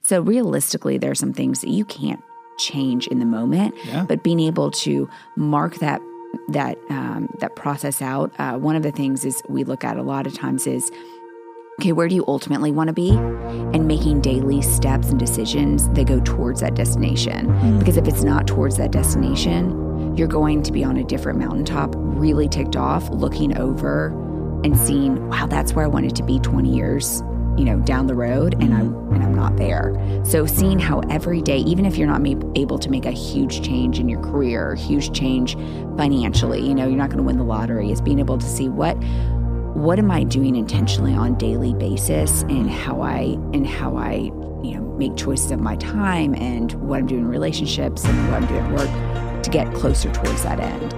So realistically, there are some things that you can't change in the moment, but being able to mark that process out. One of the things is we look at a lot of times is, okay, where do you ultimately want to be? And making daily steps and decisions that go towards that destination. Because if it's not towards that destination, you're going to be on a different mountaintop, really ticked off, looking over and seeing, wow, that's where I wanted to be 20 years, down the road, and I'm not there. So seeing how every day, even if you're not able to make a huge change in your career, huge change financially, you're not going to win the lottery, is being able to see what am I doing intentionally on a daily basis, and how I make choices of my time, and what I'm doing in relationships and what I'm doing at work to get closer towards that end.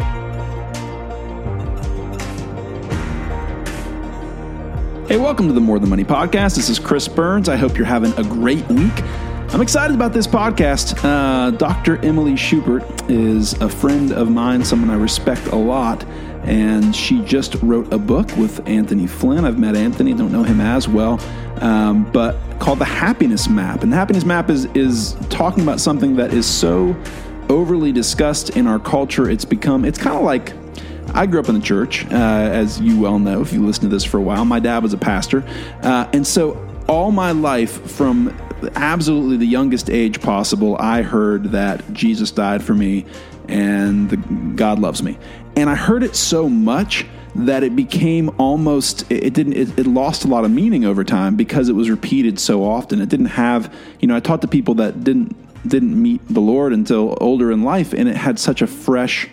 Hey, welcome to the More Than Money podcast. This is Chris Burns. I hope you're having a great week. I'm excited about this podcast. Dr. Emily Schubert is a friend of mine, someone I respect a lot, and she just wrote a book with Anthony Flynn. I've met Anthony, don't know him as well, but called The Happiness Map. And the Happiness Map is talking about something that is so overly discussed in our culture. It's kind of like, I grew up in the church, as you well know, if you listen to this for a while. My dad was a pastor. And so all my life, from absolutely the youngest age possible, I heard that Jesus died for me and God loves me. And I heard it so much that it became almost, it lost a lot of meaning over time because it was repeated so often. It didn't have, I talked to people that didn't meet the Lord until older in life, and it had such a fresh,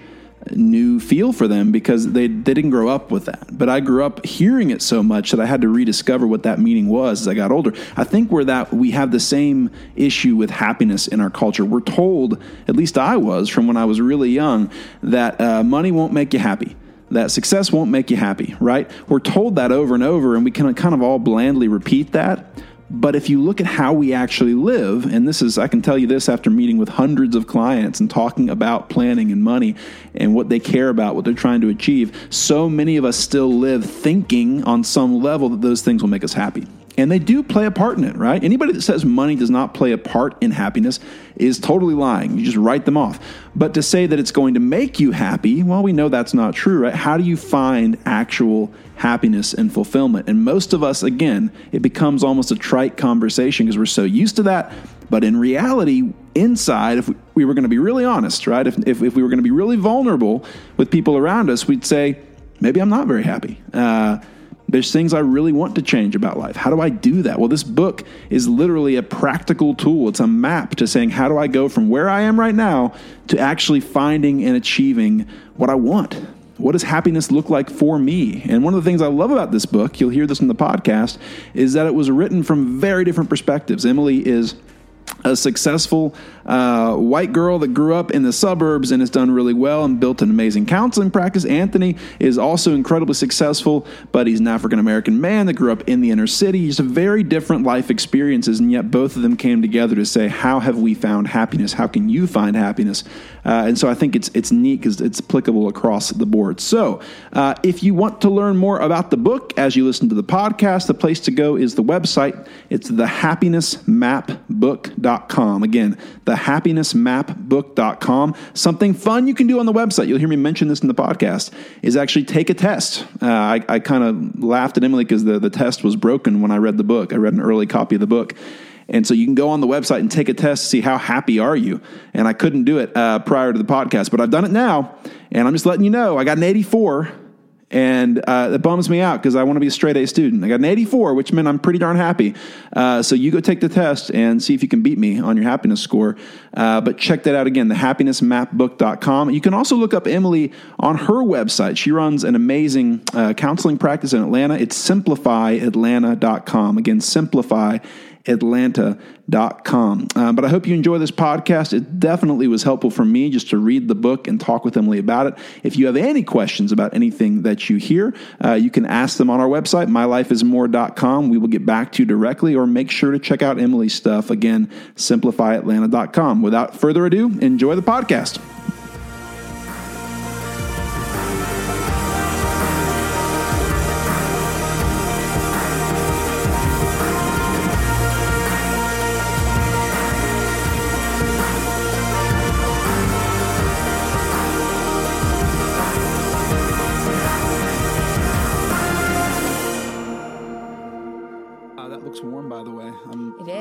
new feel for them because they didn't grow up with that. But I grew up hearing it so much that I had to rediscover what that meaning was as I got older. I think we have the same issue with happiness in our culture. We're told, at least I was from when I was really young, that money won't make you happy, that success won't make you happy, right? We're told that over and over, and we can kind of all blandly repeat that. But if you look at how we actually live, and I can tell you this after meeting with hundreds of clients and talking about planning and money and what they care about, what they're trying to achieve, so many of us still live thinking on some level that those things will make us happy. And they do play a part in it, right? Anybody that says money does not play a part in happiness is totally lying. You just write them off. But to say that it's going to make you happy, well, we know that's not true, right? How do you find actual happiness and fulfillment? And most of us, again, it becomes almost a trite conversation because we're so used to that. But in reality, inside, if we were going to be really honest, right? If we were going to be really vulnerable with people around us, we'd say, maybe I'm not very happy. There's things I really want to change about life. How do I do that? Well, this book is literally a practical tool. It's a map to saying, how do I go from where I am right now to actually finding and achieving what I want? What does happiness look like for me? And one of the things I love about this book, you'll hear this in the podcast, is that it was written from very different perspectives. Emily is a successful white girl that grew up in the suburbs and has done really well and built an amazing counseling practice. Anthony is also incredibly successful, but he's an African-American man that grew up in the inner city. He's very different life experiences, and yet both of them came together to say, how have we found happiness? How can you find happiness? And so I think it's neat because it's applicable across the board. So if you want to learn more about the book as you listen to the podcast, the place to go is the website. It's thehappinessmapbook.com. Again, thehappinessmapbook.com. Something fun you can do on the website, you'll hear me mention this in the podcast, is actually take a test. I kind of laughed at Emily because the test was broken when I read the book. I read an early copy of the book. And so you can go on the website and take a test to see how happy are you. And I couldn't do it prior to the podcast, but I've done it now. And I'm just letting you know, I got an 84. And that bums me out because I want to be a straight A student. I got an 84, which meant I'm pretty darn happy. So you go take the test and see if you can beat me on your happiness score. But check that out again, thehappinessmapbook.com. You can also look up Emily on her website. She runs an amazing counseling practice in Atlanta. It's simplifyatlanta.com. Again, simplifyatlanta.com. But I hope you enjoy this podcast. It definitely was helpful for me just to read the book and talk with Emily about it. If you have any questions about anything that you hear, you can ask them on our website, mylifeismore.com. We will get back to you directly, or make sure to check out Emily's stuff. Again, simplifyatlanta.com. Without further ado, enjoy the podcast.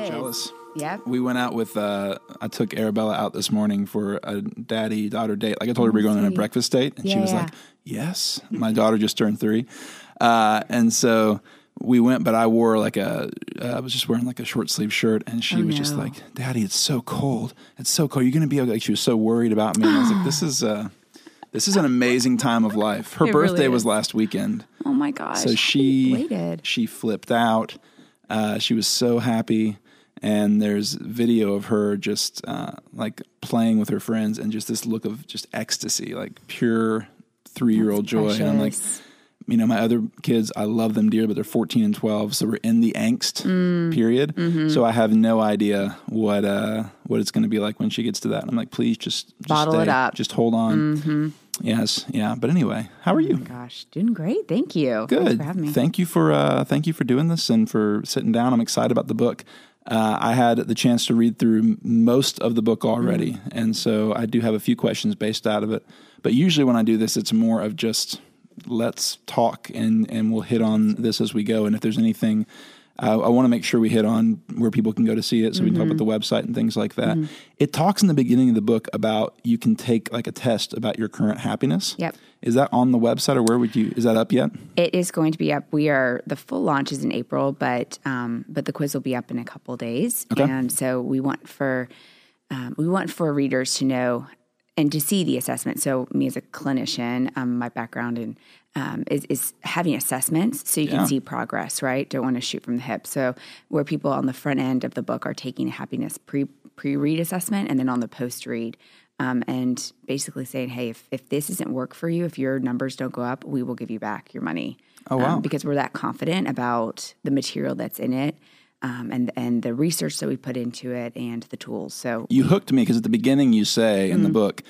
Jealous. Yep. We went out with, I took Arabella out this morning for a daddy-daughter date. Like I told her we were going on a breakfast date. And she was like, yes. My daughter just turned 3. And so we went, but I wore I was just wearing like a short sleeve shirt. And she was just like, Daddy, it's so cold. It's so cold. You're going to be okay. Like, she was so worried about me. And I was like, this is an amazing time of life. Her birthday was last weekend. Oh my gosh. So she flipped out. She was so happy. And there's video of her just like playing with her friends and just this look of just ecstasy, like pure 3-year-old joy. Precious. And I'm like, my other kids, I love them dearly, but they're 14 and 12. So we're in the angst period. Mm-hmm. So I have no idea what it's going to be like when she gets to that. And I'm like, please just bottle stay. It up. Just hold on. Mm-hmm. Yes. Yeah. But anyway, how are you? Oh my gosh. Doing great. Thank you. Good. Thanks for having me. Thank you for doing this and for sitting down. I'm excited about the book. I had the chance to read through most of the book already, and so I do have a few questions based out of it. But usually when I do this, it's more of just let's talk, and we'll hit on this as we go. And if there's anything, I want to make sure we hit on where people can go to see it, so we can talk about the website and things like that. It talks in the beginning of the book about you can take like a test about your current happiness. Yep. Is that on the website, or is that up yet? It is going to be up. The full launch is in April, but the quiz will be up in a couple days. Okay. And so we want for readers to know and to see the assessment. So me as a clinician, my background is having assessments so you can see progress, right? Don't want to shoot from the hip. So where people on the front end of the book are taking a happiness pre-read assessment, and then on the post-read, and basically saying, hey, if this doesn't work for you, if your numbers don't go up, we will give you back your money. Oh, wow. Because we're that confident about the material that's in it, and the research that we put into it and the tools. So you hooked me because at the beginning you say in the book,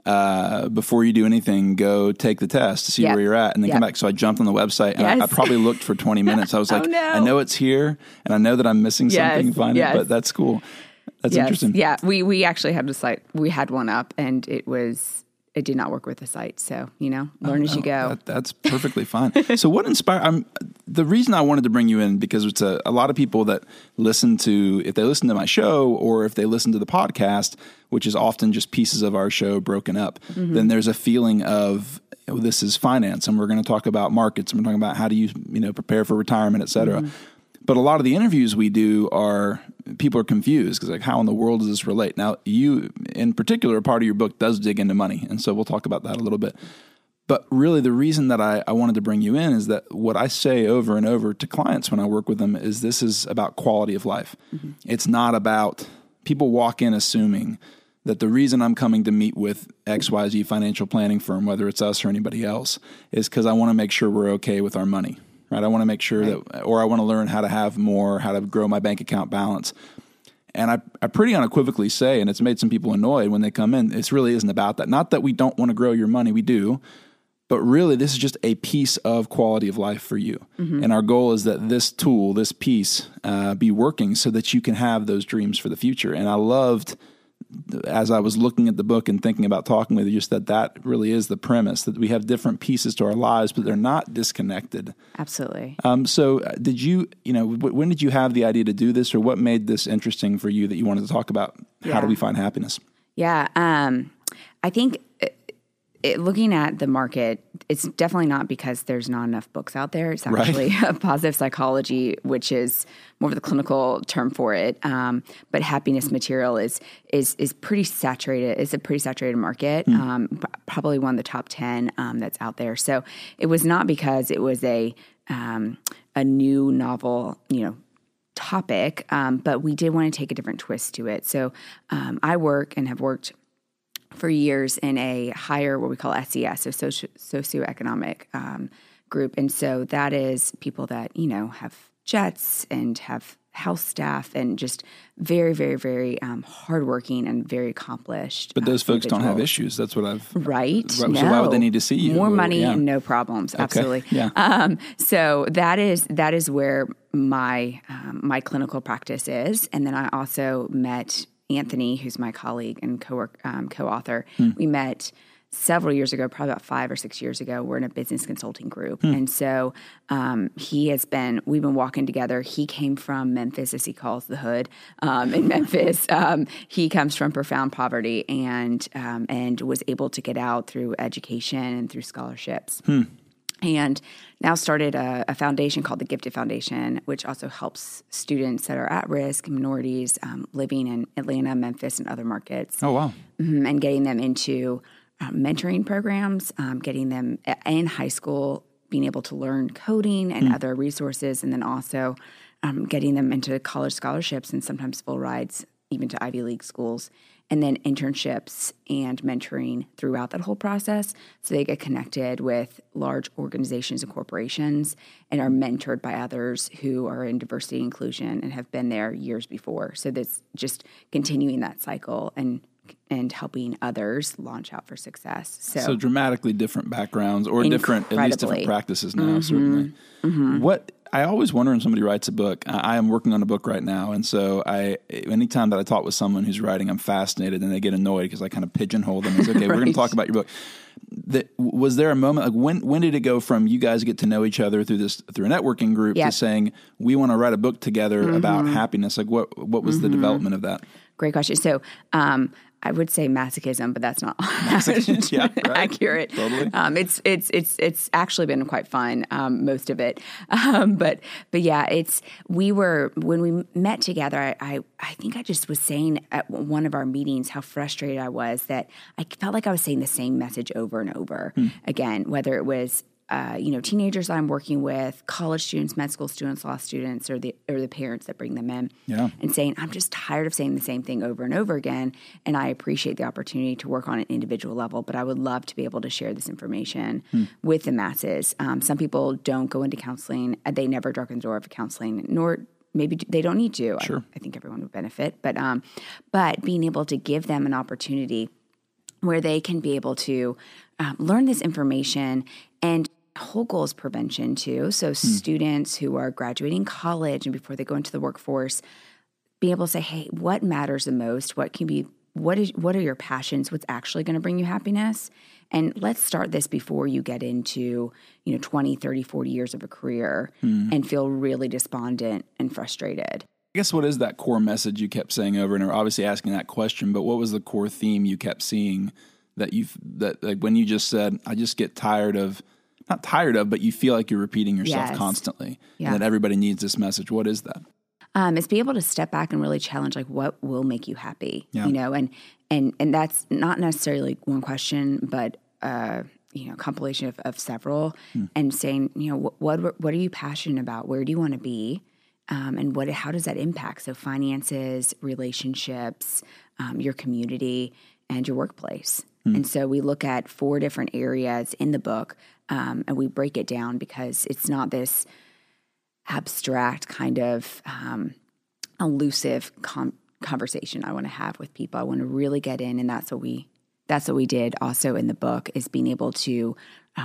before you do anything, go take the test to see where you're at and then come back. So I jumped on the website and I probably looked for 20 minutes. I was like, I know it's here and I know that I'm missing something. Find it, but that's cool. That's interesting. Yeah, we actually had a site. We had one up, and it did not work with the site. So learn as you go. That's perfectly fine. So what inspired? The reason I wanted to bring you in because it's a lot of people that if they listen to my show or if they listen to the podcast, which is often just pieces of our show broken up, then there's a feeling of this is finance, and we're going to talk about markets, and we're talking about how do you prepare for retirement, et cetera. But a lot of the interviews we do people are confused because like, how in the world does this relate? Now, you in particular, a part of your book does dig into money. And so we'll talk about that a little bit. But really the reason that I wanted to bring you in is that what I say over and over to clients when I work with them is this is about quality of life. It's not about people walk in assuming that the reason I'm coming to meet with XYZ financial planning firm, whether it's us or anybody else, is because I want to make sure we're okay with our money. Right? I want to make sure or I want to learn how to have more, how to grow my bank account balance. And I pretty unequivocally say, and it's made some people annoyed when they come in, this really isn't about that. Not that we don't want to grow your money, we do, but really this is just a piece of quality of life for you. And our goal is that this tool, this piece, be working so that you can have those dreams for the future. And I loved, as I was looking at the book and thinking about talking with you, just that really is the premise, that we have different pieces to our lives, but they're not disconnected. Absolutely. So did you, when did you have the idea to do this, or what made this interesting for you that you wanted to talk about? How do we find happiness? Yeah. I think looking at the market, it's definitely not because there's not enough books out there. It's actually positive psychology, which is more of the clinical term for it. But happiness material is pretty saturated. It's a pretty saturated market. Probably one of the top 10 that's out there. So it was not because it was a new novel, topic, but we did want to take a different twist to it. So I work and have worked for years in a higher, what we call SES, so socioeconomic group. And so that is people that, have jets and have house staff and just very, very, very hardworking and very accomplished. But those folks don't have issues. That's what I've... Right. So why would they need to see you? More money and no problems. Okay. Absolutely. Yeah. So that is where my clinical practice is. And then I also met Anthony, who's my colleague and co-author. We met several years ago, probably about 5 or 6 years ago, we're in a business consulting group. And so we've been walking together. He came from Memphis, as he calls the hood, in Memphis. He comes from profound poverty and was able to get out through education and through scholarships. And now started a foundation called the Gifted Foundation, which also helps students that are at risk, minorities, living in Atlanta, Memphis, and other markets. Oh, wow. And getting them into mentoring programs, getting them in high school, being able to learn coding and other resources, and then also getting them into college scholarships and sometimes full rides, even to Ivy League schools, and then internships and mentoring throughout that whole process. So they get connected with large organizations and corporations and are mentored by others who are in diversity and inclusion and have been there years before. So that's just continuing that cycle and helping others launch out for success. So dramatically different backgrounds or at least different practices now, certainly. What I always wonder when somebody writes a book, I am working on a book right now. And so anytime that I talk with someone who's writing, I'm fascinated and they get annoyed because I kind of pigeonhole them and say, okay, we're going to talk about your book. Was there a moment, like when did it go from you guys get to know each other through a networking group to saying, we want to write a book together about happiness? Like what was the development of that? Great question. So, I would say masochism, but that's not accurate. Totally. It's actually been quite fun, most of it. But yeah, when we met together, I think I just was saying at one of our meetings how frustrated I was that I felt like I was saying the same message over and over again, whether it was teenagers I'm working with, college students, med school students, law students, or the parents that bring them in, and saying, I'm just tired of saying the same thing over and over again, and I appreciate the opportunity to work on an individual level, but I would love to be able to share this information with the masses. Some people don't go into counseling. They never darken the door of counseling, nor maybe they don't need to. Sure. I think everyone would benefit, but being able to give them an opportunity where they can be able to learn this information. And whole goal is prevention too. So students who are graduating college and before they go into the workforce, be able to say, hey, what matters the most? What are your passions? What's actually going to bring you happiness? And let's start this before you get into, 20, 30, 40 years of a career and feel really despondent and frustrated. I guess what is that core message you kept saying over and over? Obviously asking that question, but what was the core theme you kept seeing that like when you just said, I just get not tired of, but you feel like you're repeating yourself constantly and that everybody needs this message. What is that? It's be able to step back and really challenge, like, what will make you happy, and that's not necessarily one question, but, compilation of several and saying, what are you passionate about? Where do you want to be? And how does that impact? So finances, relationships, your community, and your workplace. And so we look at 4 different areas in the book, and we break it down because it's not this abstract kind of elusive conversation I want to have with people. I want to really get in, and that's what we did also in the book, is being able to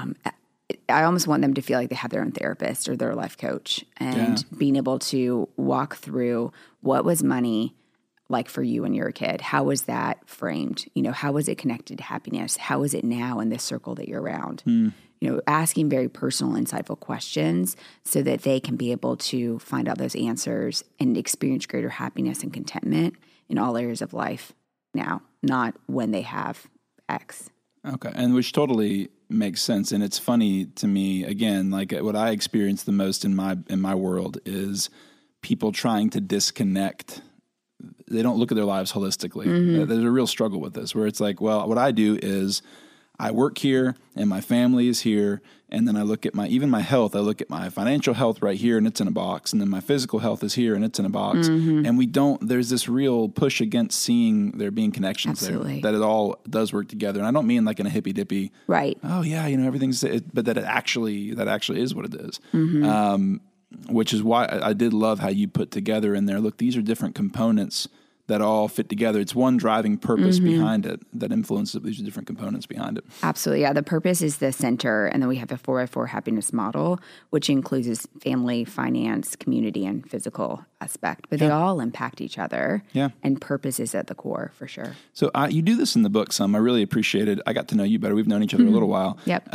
I almost want them to feel like they have their own therapist or their life coach, and being able to walk through what was money like for you when you were a kid. How was that framed? How was it connected to happiness? How is it now in this circle that you're around? Asking very personal, insightful questions so that they can be able to find out those answers and experience greater happiness and contentment in all areas of life now, not when they have X. Okay. And which totally makes sense. And it's funny to me, again, like what I experience the most in my world is people trying to disconnect. They don't look at their lives holistically. There's a real struggle with this, where it's like, well, what I do is I work here and my family is here, and then I look at my health. I look at my financial health right here, and it's in a box, and then my physical health is here, and it's in a box. And there's this real push against seeing there being connections there, that it all does work together. And I don't mean like in a hippy dippy, right? Oh yeah, everything's, but that actually is what it is. Which is why I did love how you put together in there, look, these are different components that all fit together. It's one driving purpose behind it that influences these different components behind it. Absolutely. Yeah. The purpose is the center. And then we have a 4x4 happiness model, which includes family, finance, community, and physical aspect. But they all impact each other. Yeah. And purpose is at the core for sure. So you do this in the book some. I really appreciate it. I got to know you better. We've known each other a little while. Yep.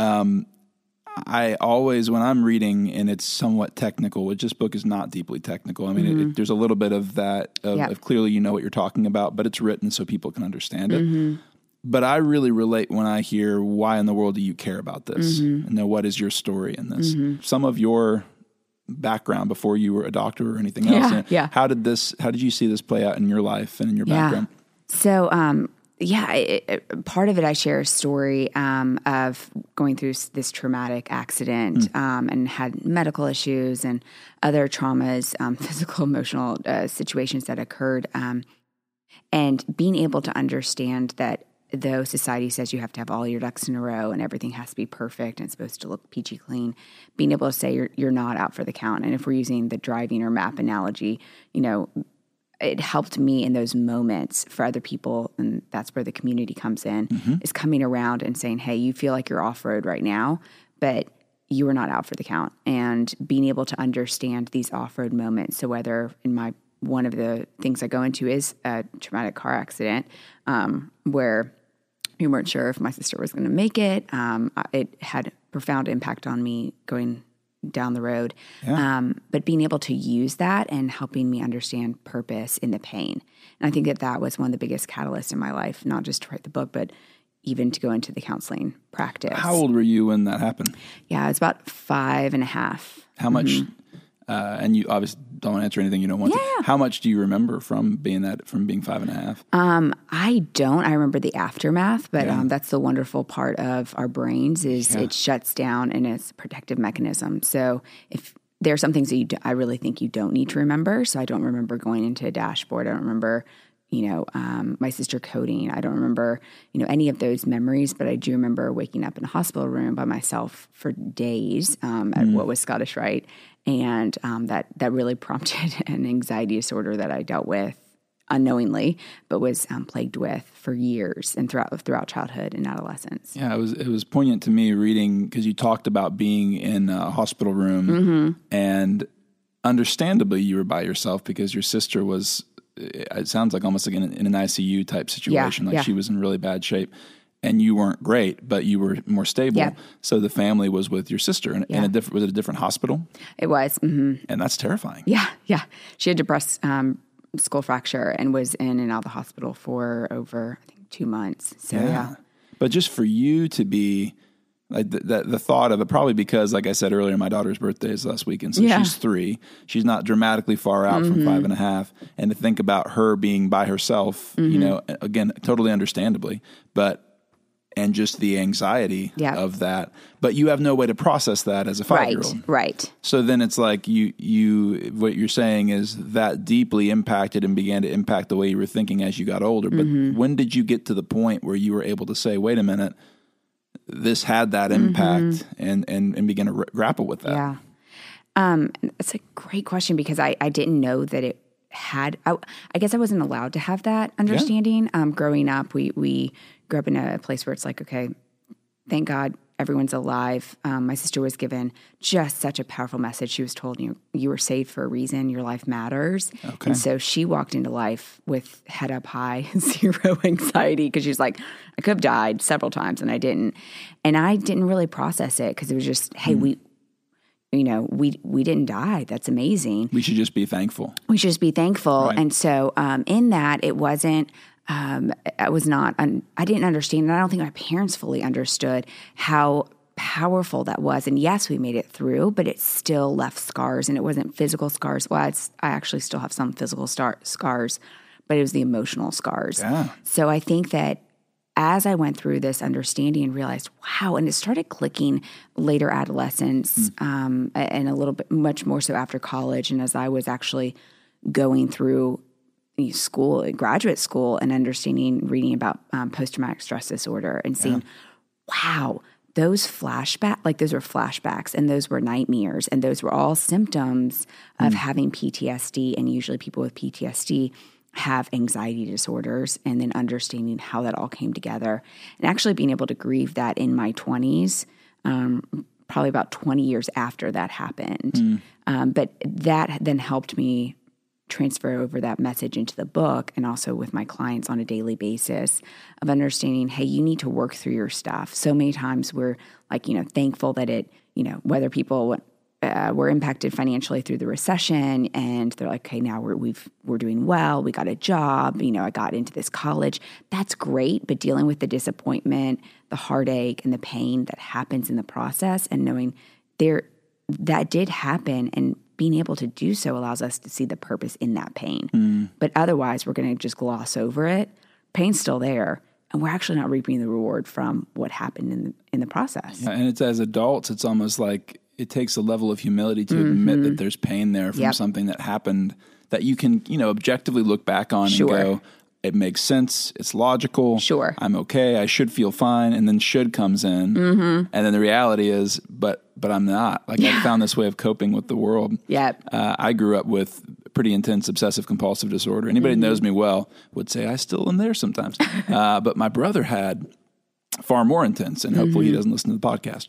I always, when I'm reading and it's somewhat technical, which this book is not deeply technical. I mean, there's a little bit of that, of clearly you know what you're talking about, but it's written so people can understand it. But I really relate when I hear, why in the world do you care about this? And then what is your story in this? Some of your background before you were a doctor or anything else. How did you see this play out in your life and in your background? So, part of it, I share a story of going through this traumatic accident and had medical issues and other traumas, physical, emotional situations that occurred, and being able to understand that though society says you have to have all your ducks in a row and everything has to be perfect and it's supposed to look peachy clean, being able to say you're not out for the count. And if we're using the driving or map analogy, it helped me in those moments for other people, and that's where the community comes in, is coming around and saying, hey, you feel like you're off-road right now, but you are not out for the count. And being able to understand these off-road moments. So whether one of the things I go into is a traumatic car accident where we weren't sure if my sister was going to make it. It had profound impact on me going down the road. But being able to use that and helping me understand purpose in the pain. And I think that was one of the biggest catalysts in my life, not just to write the book, but even to go into the counseling practice. How old were you when that happened? Yeah, I was about 5.5. How much, and you obviously don't answer anything you don't want to. How much do you remember from being 5.5? I don't. I remember the aftermath, but that's the wonderful part of our brains is it shuts down and it's a protective mechanism. So if there are some things that I really think you don't need to remember. So I don't remember going into a dashboard. I don't remember, my sister coding. I don't remember, any of those memories, but I do remember waking up in a hospital room by myself for days at what was Scottish Rite. And that really prompted an anxiety disorder that I dealt with unknowingly, but was plagued with for years and throughout childhood and adolescence. Yeah, it was poignant to me reading, because you talked about being in a hospital room, and understandably you were by yourself because your sister was, it sounds like almost like in an ICU type situation, she was in really bad shape. And you weren't great, but you were more stable. Yeah. So the family was with your sister. And was it a different hospital? It was. Mm-hmm. And that's terrifying. Yeah. She had depressed skull fracture and was in and out of the hospital for over, I think, 2 months. So, yeah. But just for you to be, like the thought of it, probably because, like I said earlier, my daughter's birthday is last weekend, so she's 3. She's not dramatically far out from 5.5. And to think about her being by herself, again, totally understandably, and just the anxiety of that. But you have no way to process that as a 5-year-old. Right. So then it's like you what you're saying is that deeply impacted and began to impact the way you were thinking as you got older. But when did you get to the point where you were able to say, wait a minute, this had that impact and begin to grapple with that? Yeah. It's a great question because I didn't know that it had, I guess I wasn't allowed to have that understanding. Growing up, we grew up in a place where it's like, okay, thank God everyone's alive. My sister was given just such a powerful message. She was told, you were saved for a reason. Your life matters. Okay. And so she walked into life with head up high, zero anxiety, because she's like, I could have died several times and I didn't. And I didn't really process it because it was just, hey, we didn't die. That's amazing. We should just be thankful. Right. And so in that, it wasn't, I didn't understand, and I don't think my parents fully understood how powerful that was. And yes, we made it through, but it still left scars, and it wasn't physical scars. Well, I actually still have some physical scars, but it was the emotional scars. Yeah. So I think that as I went through this understanding and realized, wow, and it started clicking later adolescence, and a little bit much more so after college. And as I was actually going through graduate school and reading about post-traumatic stress disorder and seeing, wow, those were flashbacks and those were nightmares and those were all symptoms of having PTSD. And usually people with PTSD have anxiety disorders, and then understanding how that all came together and actually being able to grieve that in my 20s, probably about 20 years after that happened. But that then helped me transfer over that message into the book, and also with my clients on a daily basis of understanding, hey, you need to work through your stuff. So many times we're like, thankful that it, whether people were impacted financially through the recession, and they're like, okay, now we're doing well. We got a job. I got into this college. That's great. But dealing with the disappointment, the heartache, and the pain that happens in the process, and knowing that did happen, and being able to do so allows us to see the purpose in that pain. But otherwise, we're going to just gloss over it. Pain's still there, and we're actually not reaping the reward from what happened in the process. Yeah, and it's, as adults, it's almost like it takes a level of humility to admit that there's pain there from something that happened that you can, objectively look back on and go, it makes sense. It's logical. Sure. I'm okay. I should feel fine. And then should comes in. And then the reality is, but I'm not. Like, I found this way of coping with the world. I grew up with pretty intense obsessive compulsive disorder. Anybody that knows me well would say I still am there sometimes. But my brother had far more intense, and hopefully he doesn't listen to the podcast.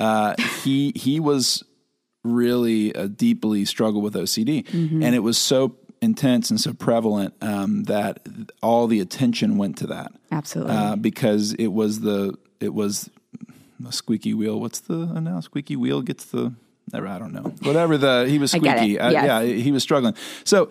He was really deeply struggled with OCD, and it was so intense and so prevalent that all the attention went to that. Absolutely, because it was the squeaky wheel. What's the squeaky wheel gets the. I don't know. Whatever he was squeaky. Yeah, he was struggling. So.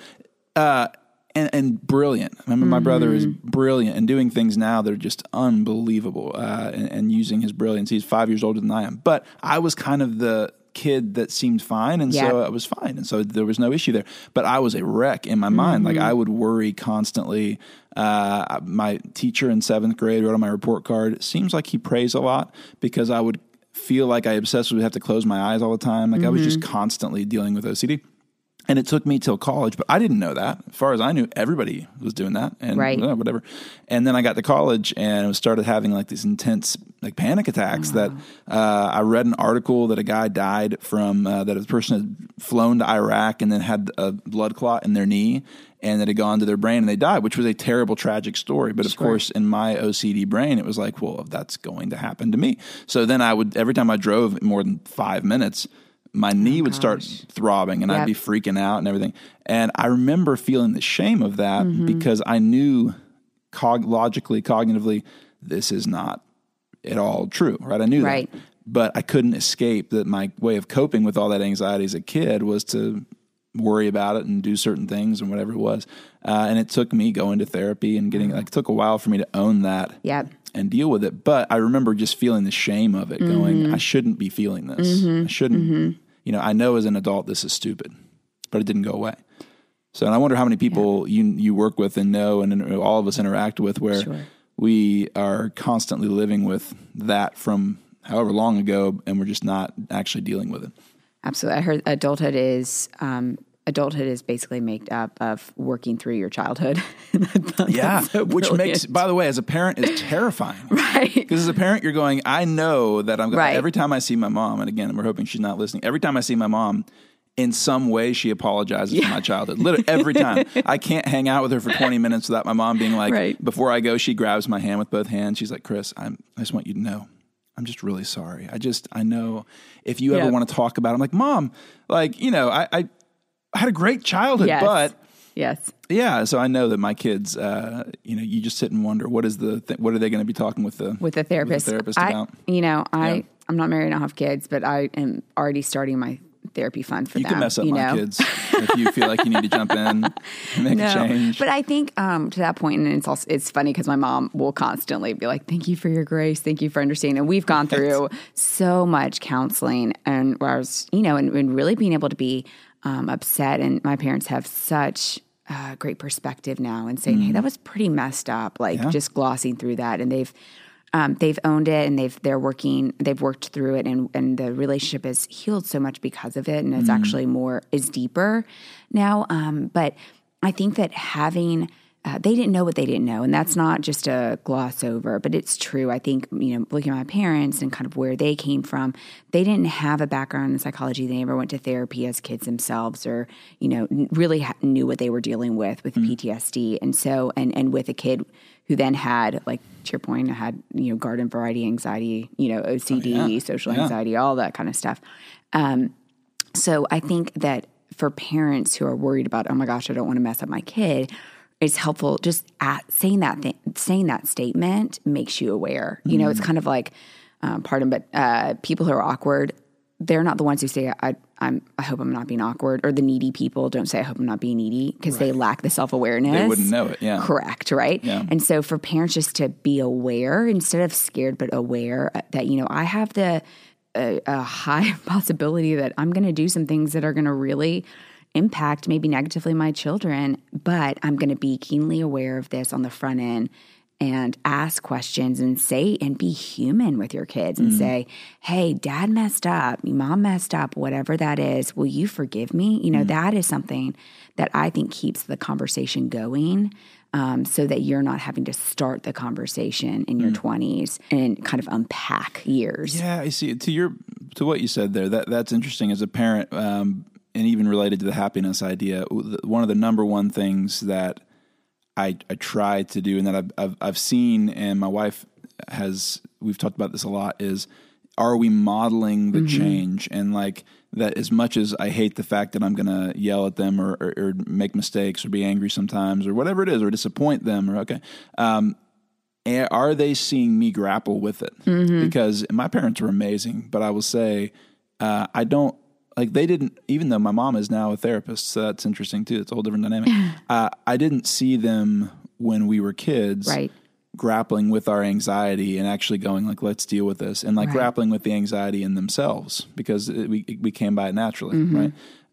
And brilliant. I remember my brother is brilliant and doing things now that are just unbelievable, and using his brilliance. He's 5 years older than I am. But I was kind of the kid that seemed fine, and so I was fine. And so there was no issue there. But I was a wreck in my mind. Like, I would worry constantly. My teacher in 7th grade wrote on my report card, it seems like he prays a lot, because I would feel like I obsessively have to close my eyes all the time. Like, I was just constantly dealing with OCD. And it took me till college, but I didn't know that. As far as I knew, everybody was doing that, and whatever. And then I got to college and started having like these intense like panic attacks. That I read an article that a guy died from that a person had flown to Iraq and then had a blood clot in their knee, and that had gone to their brain and they died, which was a terrible, tragic story. But of course, in my OCD brain, it was like, well, that's going to happen to me. So then every time I drove more than 5 minutes, my knee would start throbbing, and I'd be freaking out and everything. And I remember feeling the shame of that, because I knew logically, cognitively, this is not at all true, right? I knew that. But I couldn't escape that my way of coping with all that anxiety as a kid was to worry about it and do certain things and whatever it was. And it took me going to therapy and it took a while for me to own that. And deal with it. But I remember just feeling the shame of it, going, I shouldn't be feeling this. I shouldn't. I know as an adult this is stupid, but it didn't go away. So, and I wonder how many people you work with and know, and all of us interact with, where we are constantly living with that from however long ago, and we're just not actually dealing with it. Absolutely. I heard adulthood is basically made up of working through your childhood. Which makes, by the way, as a parent, is terrifying. Because as a parent, you're going, I know that I'm going every time I see my mom, and again, we're hoping she's not listening. Every time I see my mom, in some way, she apologizes for my childhood. Literally every time. I can't hang out with her for 20 minutes without my mom being like, before I go, she grabs my hand with both hands. She's like, Chris, I just want you to know, I'm just really sorry. I know if you ever want to talk about it. I'm like, Mom, I had a great childhood, but so I know that my kids, you just sit and wonder, what are they going to be talking with the therapist about? I'm not married, I don't have kids, but I am already starting my therapy fund for them. You can mess up my kids if you feel like you need to jump in and make a change. But I think to that point, and it's funny because my mom will constantly be like, thank you for your grace. Thank you for understanding. And we've gone through so much counseling, and where I was, and really being able to be upset. And my parents have such great perspective now and saying, hey, that was pretty messed up. Just glossing through that. And they've owned it, and they've worked through it, and the relationship has healed so much because of it. And it's actually is deeper now. But I think that having they didn't know what they didn't know. And that's not just a gloss over, but it's true. I think, looking at my parents and kind of where they came from, they didn't have a background in psychology. They never went to therapy as kids themselves or, really knew what they were dealing with PTSD. And so, and with a kid who then had, like, to your point, had, garden variety anxiety, OCD, social anxiety, all that kind of stuff. So I think that for parents who are worried about, oh my gosh, I don't want to mess up my kid, it's helpful just saying that statement makes you aware. It's kind of like, but people who are awkward, they're not the ones who say, I hope I'm not being awkward, or the needy people don't say, I hope I'm not being needy, because they lack the self-awareness. They wouldn't know it, yeah. Correct, right? Yeah. And so for parents just to be aware, instead of scared, but aware that, I have a high possibility that I'm going to do some things that are going to really impact maybe negatively my children, but I'm going to be keenly aware of this on the front end and ask questions and be human with your kids and say, hey, dad messed up, mom messed up, whatever that is, will you forgive me? That is something that I think keeps the conversation going, so that you're not having to start the conversation in your 20s and kind of unpack years. Yeah, I see. To what you said there, that's interesting as a parent, and even related to the happiness idea. One of the number one things that I try to do, and that I've seen, and my wife we've talked about this a lot, is, are we modeling the change? And like that, as much as I hate the fact that I'm going to yell at them or make mistakes or be angry sometimes or whatever it is, or disappoint them, or are they seeing me grapple with it? Because my parents were amazing, but I will say, I don't, like, they didn't, even though my mom is now a therapist, so that's interesting too. It's a whole different dynamic. I didn't see them when we were kids, right, grappling with our anxiety and actually going like, let's deal with this, and like grappling with the anxiety in themselves, because we came by it naturally. Right.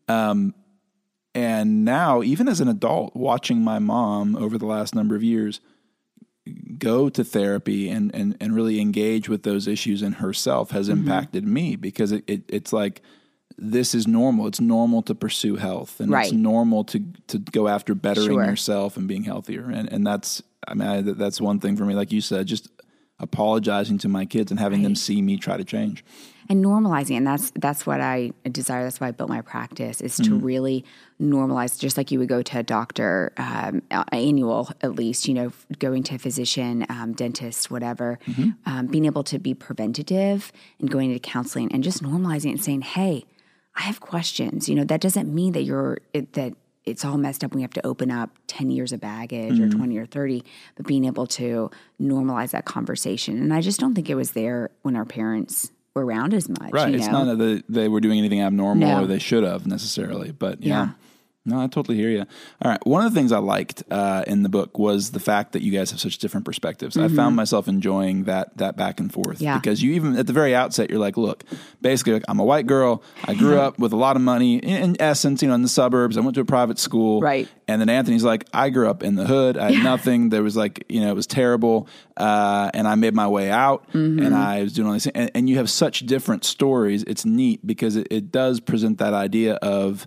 And now, even as an adult, watching my mom over the last number of years go to therapy and really engage with those issues in herself has impacted me, because it's like, this is normal. It's normal to pursue health, and it's normal to go after bettering yourself and being healthier. And that's, that's one thing for me, like you said, just apologizing to my kids and having them see me try to change. And normalizing, and that's what I desire. That's why I built my practice, is to really normalize, just like you would go to a doctor, annual at least, going to a physician, dentist, whatever, being able to be preventative and going to counseling and just normalizing it and saying, hey, I have questions. That doesn't mean that it's all messed up and we have to open up 10 years of baggage or 20 or 30, but being able to normalize that conversation. And I just don't think it was there when our parents were around as much. Right. It's not that they were doing anything abnormal or they should have necessarily, but yeah. No, I totally hear you. All right. One of the things I liked in the book was the fact that you guys have such different perspectives. I found myself enjoying that back and forth, because you even at the very outset, you're like, look, basically, like, I'm a white girl. I grew up with a lot of money, in essence, in the suburbs. I went to a private school. Right. And then Anthony's like, I grew up in the hood. I had nothing. There was like, it was terrible. And I made my way out and I was doing all these things. And you have such different stories. It's neat because it does present that idea of,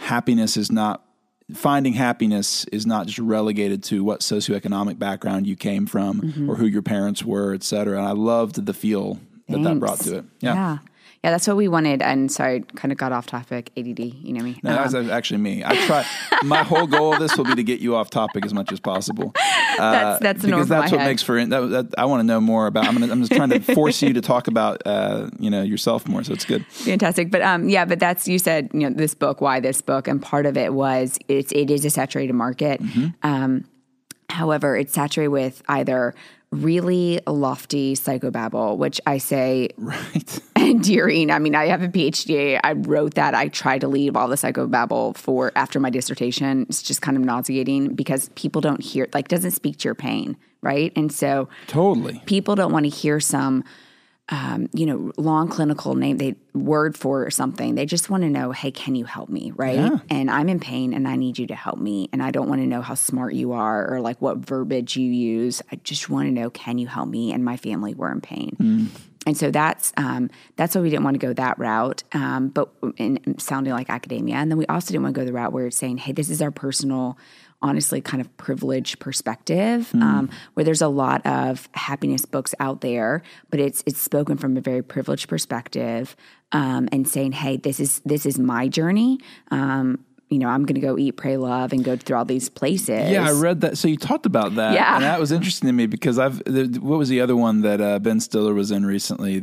finding happiness is not just relegated to what socioeconomic background you came from or who your parents were, et cetera. And I loved the feel that brought to it. Yeah. Yeah, that's what we wanted. And sorry, kind of got off topic. ADD, you know me. No, that was actually me. I try. My whole goal of this will be to get you off topic as much as possible. That's because that's what makes for. I want to know more about. I'm just trying to force you to talk about yourself more. So it's good. Fantastic, but but that's, you said this book. Why this book? And part of it was it is a saturated market. However, it's saturated with either really lofty psychobabble, which I say endearing. I mean, I have a PhD. I wrote that. I tried to leave all the psychobabble after my dissertation. It's just kind of nauseating because people don't hear, doesn't speak to your pain, right? And so totally, people don't want to hear some long clinical word for something. They just want to know, hey, can you help me? Right. Yeah. And I'm in pain and I need you to help me. And I don't want to know how smart you are or what verbiage you use. I just want to know, can you help me? And my family were in pain. And so that's why we didn't want to go that route, but sounding like academia. And then we also didn't want to go the route where it's saying, hey, this is our personal honestly kind of privileged perspective, where there's a lot of happiness books out there, but it's spoken from a very privileged perspective, and saying, hey, this is my journey. I'm going to go eat, pray, love, and go through all these places. Yeah, I read that. So you talked about that. Yeah. And that was interesting to me because what was the other one that Ben Stiller was in recently?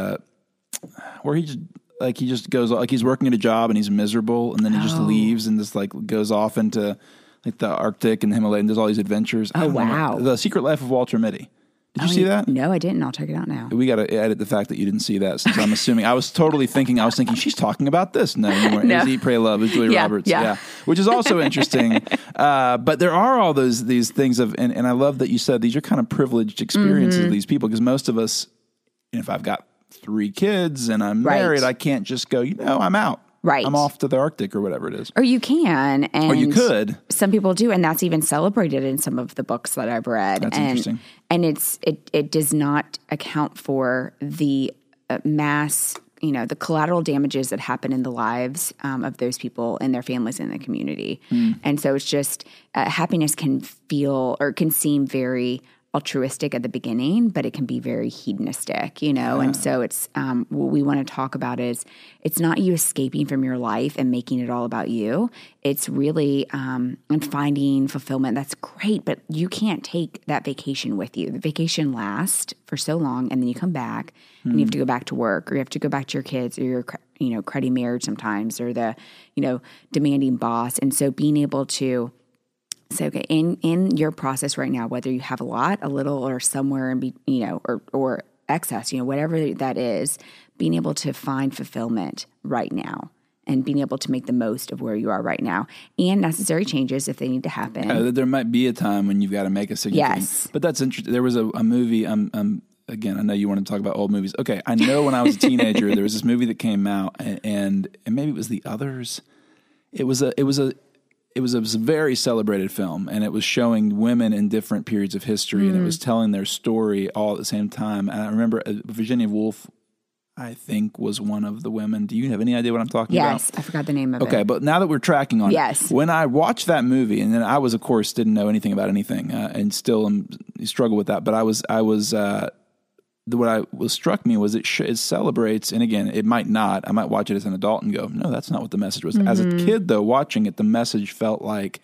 Where he just goes, like he's working at a job and he's miserable, and then he just leaves and just like goes off into like the Arctic and the Himalaya and does all these adventures. Oh, wow. The Secret Life of Walter Mitty. Did you see that? No, I didn't. I'll check it out now. We got to edit the fact that you didn't see that, since I'm assuming. I was thinking she's talking about this. No, you weren't. No. It was Eat, Pray, Love. It was Julia Roberts. Yeah. Which is also interesting. But there are all these things and I love that you said these are kind of privileged experiences of these people, because most of us, if I've got 3 kids and I'm married, I can't just go, I'm out. Right. I'm off to the Arctic or whatever it is. Or you can. Or you could. Some people do, and that's even celebrated in some of the books that I've read. That's interesting. And it does not account for the mass, the collateral damages that happen in the lives of those people and their families in the community. And so it's just happiness can seem very altruistic at the beginning, but it can be very hedonistic, And so it's what we want to talk about is it's not you escaping from your life and making it all about you. It's really and finding fulfillment. That's great, but you can't take that vacation with you. The vacation lasts for so long, and then you come back and you have to go back to work, or you have to go back to your kids, or your cruddy marriage sometimes, or the demanding boss. And so being able to say, okay, in your process right now, whether you have a lot, a little, or somewhere in or excess, whatever that is, being able to find fulfillment right now and being able to make the most of where you are right now, and necessary changes if they need to happen. There might be a time when you've got to make a significant. Yes, but that's interesting. There was a movie. Again, I know you want to talk about old movies. Okay, I know when I was a teenager, there was this movie that came out, and maybe it was The Others. It was a very celebrated film, and it was showing women in different periods of history, and it was telling their story all at the same time. And I remember Virginia Woolf, I think, was one of the women. Do you have any idea what I'm talking about? Yes, I forgot the name of it. Okay, but now that we're tracking on it, when I watched that movie, and then I was, of course, didn't know anything about anything, and still struggle with that, but I was what struck me was it celebrates, and again, it might not. I might watch it as an adult and go, no, that's not what the message was. As a kid, though, watching it, the message felt like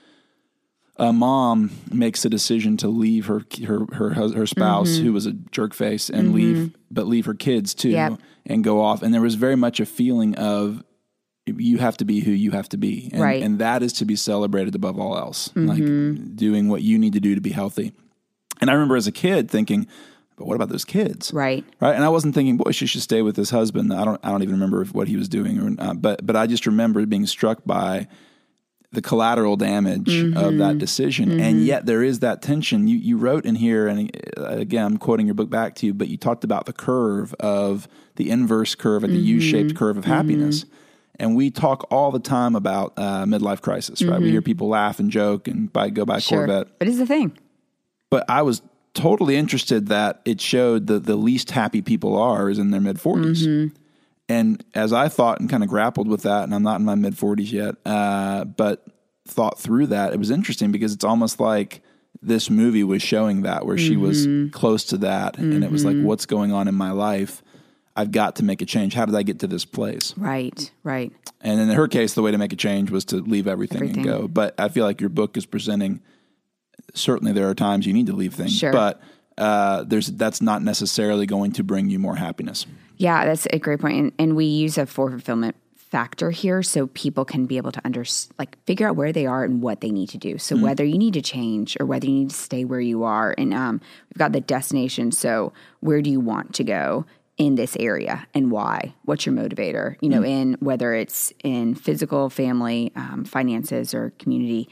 a mom makes a decision to leave her spouse, who was a jerk face, and leave her kids too, and go off. And there was very much a feeling of you have to be who you have to be, and that is to be celebrated above all else. Like doing what you need to do to be healthy. And I remember as a kid thinking, but what about those kids? Right. And I wasn't thinking, boy, she should stay with this husband. I don't even remember what he was doing, but I just remember being struck by the collateral damage of that decision. And yet there is that tension. You wrote in here, and again, I'm quoting your book back to you, but you talked about the curve of the inverse curve, like the U-shaped curve of happiness. And we talk all the time about midlife crisis, right? We hear people laugh and joke and go buy a Corvette. But it's a thing. But I was totally interested that it showed that the least happy people is in their mid-40s. And as I thought and kind of grappled with that, and I'm not in my mid-40s yet, but thought through that, it was interesting because it's almost like this movie was showing that, where she was close to that, and it was like, what's going on in my life? I've got to make a change. How did I get to this place? Right. And in her case, the way to make a change was to leave everything and go. But I feel like your book is presenting, certainly there are times you need to leave things, but that's not necessarily going to bring you more happiness. Yeah, that's a great point. And we use a fulfillment factor here so people can be able to figure out where they are and what they need to do. So whether you need to change or whether you need to stay where you are. And we've got the destination. So where do you want to go in this area and why? What's your motivator? In whether it's in physical, family, finances, or community.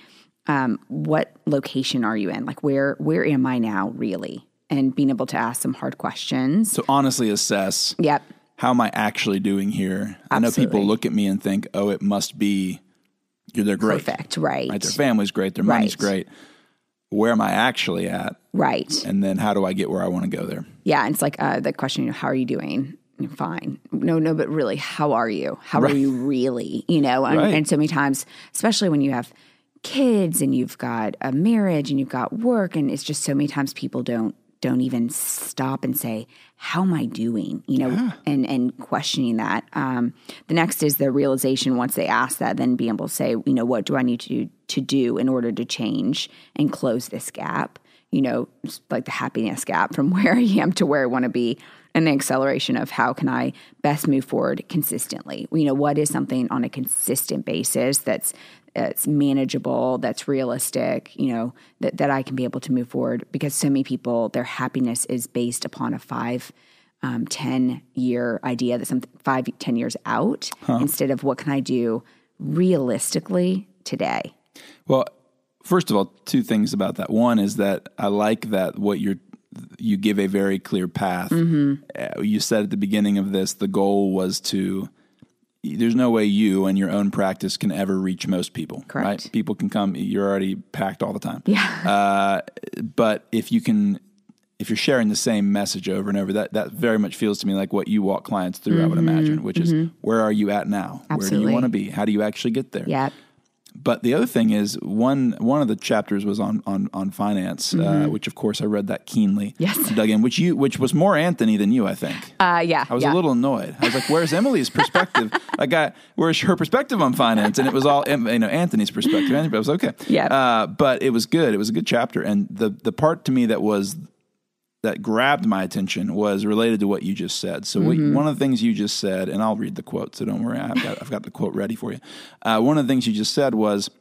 What location are you in? Like where am I now really? And being able to ask some hard questions. So honestly assess. Yep. How am I actually doing here? Absolutely. I know people look at me and think, oh, it must be, they're great. Perfect, right. Their family's great, their money's great. Where am I actually at? Right. And then how do I get where I want to go there? Yeah, and it's like the question, how are you doing? Fine. No, but really, how are you? How are you really? And so many times, especially when you have kids and you've got a marriage and you've got work, and it's just so many times people don't even stop and say, how am I doing? And questioning that. The next is the realization once they ask that, then being able to say, what do I need to do in order to change and close this gap? Like the happiness gap from where I am to where I want to be, and the acceleration of how can I best move forward consistently? What is something on a consistent basis that's manageable, that's realistic, that I can be able to move forward, because so many people, their happiness is based upon a 5-10-year idea, that's 5-10 years out, instead of what can I do realistically today? Well, first of all, two things about that. One is that I like that you give a very clear path. Mm-hmm. You said at the beginning of this, the goal was there's no way you and your own practice can ever reach most people. Correct. Right? People can come, you're already packed all the time. Yeah. But if you're sharing the same message over and over, that very much feels to me like what you walk clients through, I would imagine, which is, where are you at now? Absolutely. Where do you want to be? How do you actually get there? Yeah. But the other thing is, one of the chapters was on finance, which of course I read that keenly. Yes. Dug in, which was more Anthony than you, I think. Yeah. I was a little annoyed. I was like, "Where's Emily's perspective? Where's her perspective on finance?" And it was all Anthony's perspective. But it was okay. Yeah. But it was good. It was a good chapter, and the part to me that grabbed my attention was related to what you just said. So one of the things you just said, and I'll read the quote, so don't worry, I've got the quote ready for you. One of the things you just said was,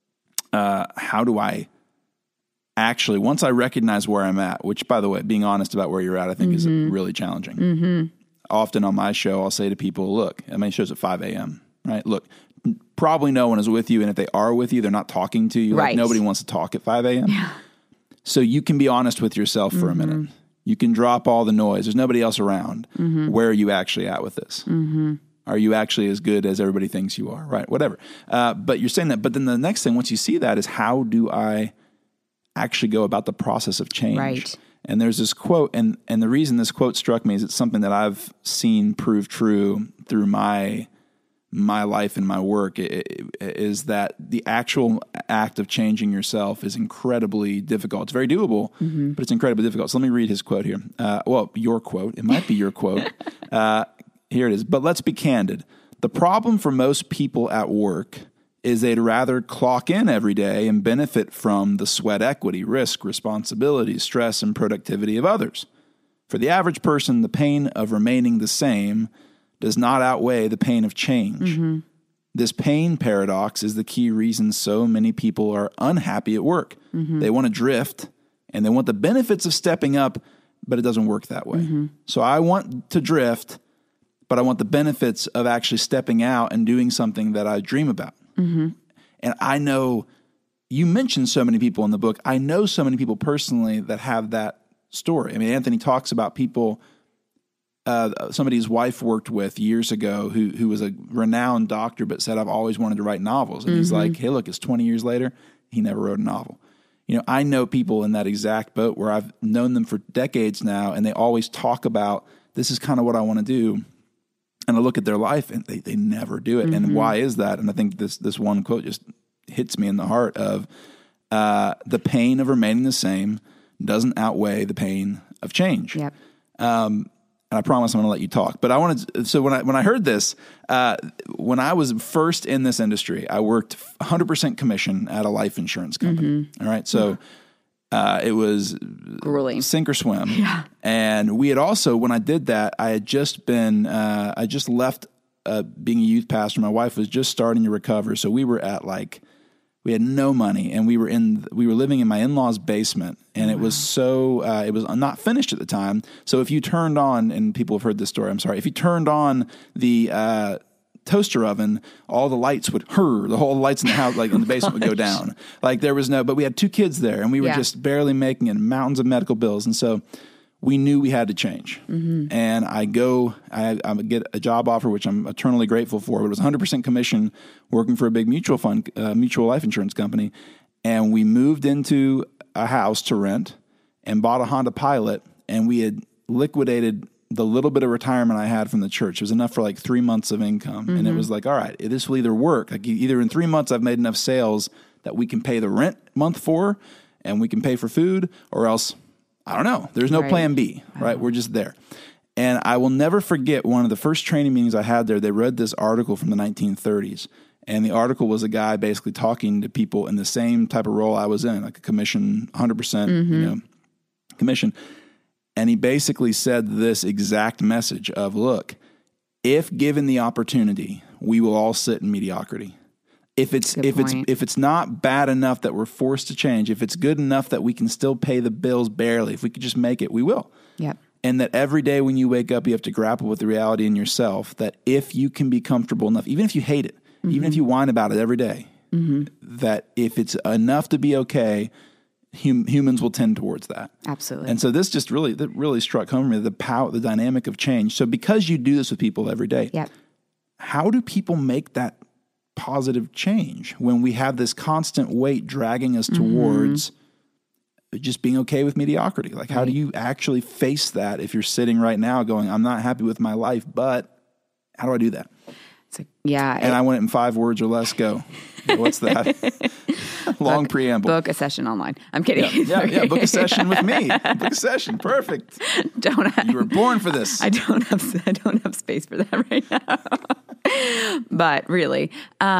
how do I actually, once I recognize where I'm at, which, by the way, being honest about where you're at, I think is really challenging. Mm-hmm. Often on my show, I'll say to people, look, show's at 5 a.m., right? Look, probably no one is with you, and if they are with you, they're not talking to you. Right. Like nobody wants to talk at 5 a.m., Yeah. So you can be honest with yourself for a minute. You can drop all the noise. There's nobody else around. Where are you actually at with this? Are you actually as good as everybody thinks you are? Right, whatever. But you're saying that. But then the next thing, once you see that, is how do I actually go about the process of change? Right. And there's this quote, and the reason this quote struck me is it's something that I've seen prove true through my life and my work, is that the actual act of changing yourself is incredibly difficult. It's very doable, but it's incredibly difficult. So let me read his quote here. Your quote. It might be your quote. Here it is. But let's be candid. The problem for most people at work is they'd rather clock in every day and benefit from the sweat equity, risk, responsibility, stress, and productivity of others. For the average person, the pain of remaining the same does not outweigh the pain of change. This pain paradox is the key reason so many people are unhappy at work. They want to drift, and they want the benefits of stepping up, but it doesn't work that way. So I want to drift, but I want the benefits of actually stepping out and doing something that I dream about. And I know, you mentioned so many people in the book. I know so many people personally that have that story. Anthony talks about people, somebody his wife worked with years ago who was a renowned doctor, but said, I've always wanted to write novels. And he's like, hey, look, it's 20 years later. He never wrote a novel. I know people in that exact boat where I've known them for decades now, and they always talk about, this is kind of what I want to do. And I look at their life and they never do it. And why is that? And I think this one quote just hits me in the heart of, the pain of remaining the same doesn't outweigh the pain of change. Yep. And I promise I'm going to let you talk. But when I heard this, when I was first in this industry, I worked 100% commission at a life insurance company. All right. So it was grueling, sink or swim. Yeah. And we had also, when I did that, I had just been, I just left being a youth pastor. My wife was just starting to recover. So we were at we had no money, and we were living in my in-laws' basement, and it was it was not finished at the time. So if you turned on, and people have heard this story, I'm sorry, if you turned on the toaster oven, all the lights would the whole lights in the house, in the basement would go down. There was but we had 2 kids there, and we were just barely making it, mountains of medical bills. And so we knew we had to change. And I get a job offer, which I'm eternally grateful for, but it was 100% commission, working for a big mutual life insurance company. And we moved into a house to rent and bought a Honda Pilot, and we had liquidated the little bit of retirement I had from the church. It was enough for like 3 months of income. And it was like, all right, this will either work. Like either in 3 months I've made enough sales that we can pay the rent month for and we can pay for food, or else, I don't know. There's no plan B, right? We're just there. And I will never forget one of the first training meetings I had there. They read this article from the 1930s. And the article was a guy basically talking to people in the same type of role I was in, like a commission, 100%, commission. And he basically said this exact message of, look, if given the opportunity, we will all sit in mediocrity. If it's not bad enough that we're forced to change, if it's good enough that we can still pay the bills barely, if we could just make it, we will. Yep. And that every day when you wake up, you have to grapple with the reality in yourself that if you can be comfortable enough, even if you hate it, even if you whine about it every day, that if it's enough to be okay, humans will tend towards that. Absolutely. And so this just really struck home to me, the power, the dynamic of change. So because you do this with people every day, how do people make that positive change when we have this constant weight dragging us towards just being okay with mediocrity? Like, how do you actually face that if you're sitting right now going, I'm not happy with my life, but how do I do that? It's like, And I want it in 5 words or less. Go. What's that? Long preamble. Book a session online. I'm kidding. Yeah. Book a session with me. Book a session. Perfect. You were born for this. I don't have space for that right now. But really,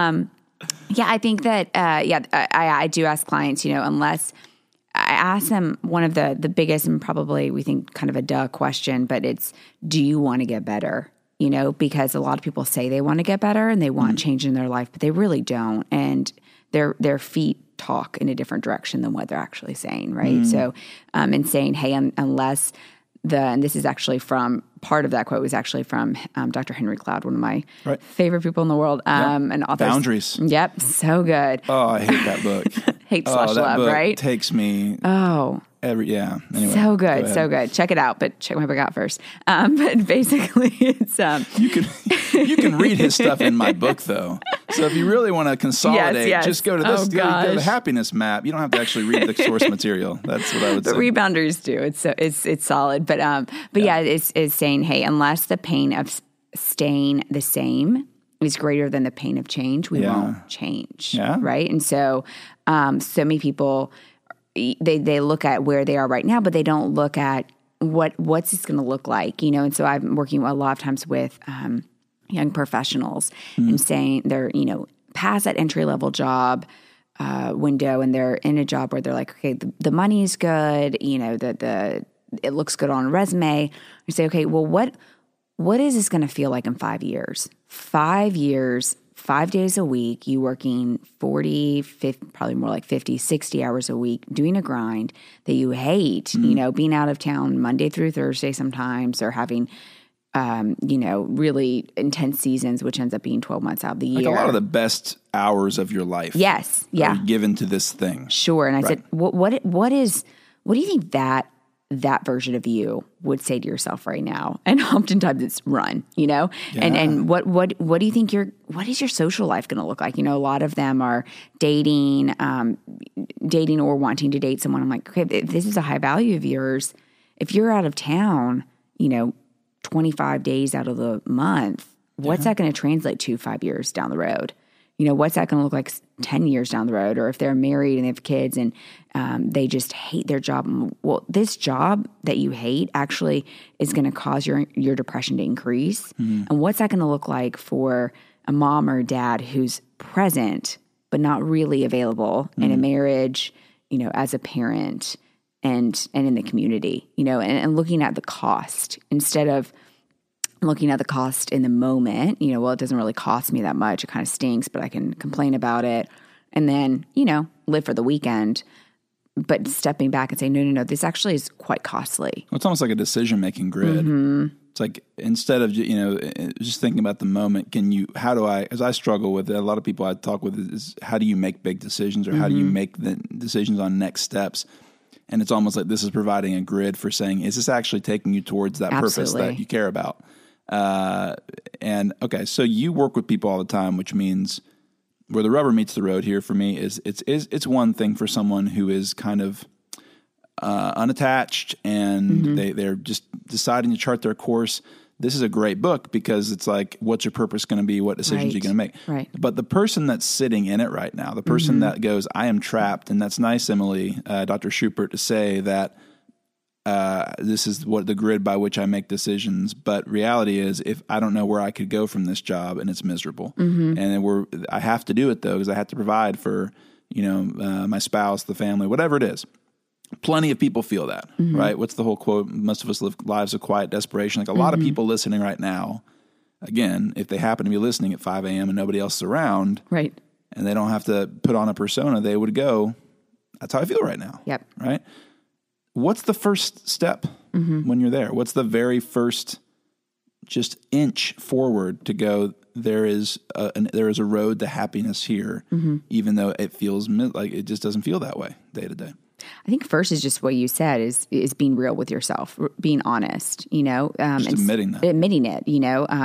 I think that, I do ask clients, unless I ask them one of the biggest and probably we think kind of a duh question, but it's, do you want to get better? Because a lot of people say they want to get better and they want change in their life, but they really don't. And their feet talk in a different direction than what they're actually saying, right? So, and saying, hey, unless and this is actually from, part of that quote was actually from Dr. Henry Cloud, one of my favorite people in the world, and authors. Boundaries. Yep, so good. Oh, I hate that book. Hate/love, book right? Takes me. Anyway, so good, so good. Check it out, but check my book out first. But basically, it's you can read his stuff in my book though. So if you really want to consolidate, just go to this. Go to the happiness map. You don't have to actually read the source material. That's what I would say. But Rebounders do. It's solid. But it's saying, hey, unless the pain of staying the same is greater than the pain of change, we won't change. Right. And so many people, they look at where they are right now, but they don't look at what's this going to look like, And so I'm working a lot of times with young professionals and saying they're, past that entry level job window, and they're in a job where they're like, okay, the money is good, it looks good on a resume. You say, okay, well, what is this going to feel like in 5 years? 5 years, 5 days a week, you working 40, 50, probably more like 50, 60 hours a week, doing a grind that you hate, being out of town Monday through Thursday sometimes, or having, really intense seasons, which ends up being 12 months out of the year. Like a lot of the best hours of your life. Yes. Yeah. Are given to this thing. Sure. And I said, what do you think that version of you would say to yourself right now? And oftentimes it's run, and what do you think what is your social life going to look like? A lot of them are dating or wanting to date someone. I'm like, okay, if this is a high value of yours, if you're out of town, 25 days out of the month, what's that going to translate to 5 years down the road? What's that going to look like 10 years down the road? Or if they're married and they have kids and they just hate their job. Well, this job that you hate actually is going to cause your depression to increase. And what's that going to look like for a mom or a dad who's present but not really available in a marriage, as a parent and in the community, and looking at the cost instead of looking at the cost in the moment, well, it doesn't really cost me that much. It kind of stinks, but I can complain about it and then, live for the weekend. But stepping back and saying, no, this actually is quite costly. Well, it's almost like a decision-making grid. It's like instead of, just thinking about the moment, as I struggle with it, a lot of people I talk with is how do you make big decisions or how do you make the decisions on next steps? And it's almost like this is providing a grid for saying, is this actually taking you towards that purpose that you care about? So you work with people all the time, which means where the rubber meets the road here for me is it's one thing for someone who is kind of unattached and they're just deciding to chart their course, this is a great book because it's like, what's your purpose going to be? What decisions are you going to make? Right. But the person that's sitting in it right now, the person that goes, I am trapped, and that's nice, Emily, Dr. Schubert, to say that this is what the grid by which I make decisions. But reality is, if I don't know where I could go from this job, and it's miserable, and I have to do it though because I have to provide for my spouse, the family, whatever it is. Plenty of people feel that, right? What's the whole quote? Most of us live lives of quiet desperation. Like a lot of people listening right now, again, if they happen to be listening at 5 a.m. and nobody else is around, right, and they don't have to put on a persona, they would go, that's how I feel right now. Yep. Right? What's the first step when you're there? What's the very first just inch forward to go, there is a road to happiness here, even though it feels like it just doesn't feel that way day to day? I think first is just what you said is being real with yourself, being honest, just admitting that. Admitting it, the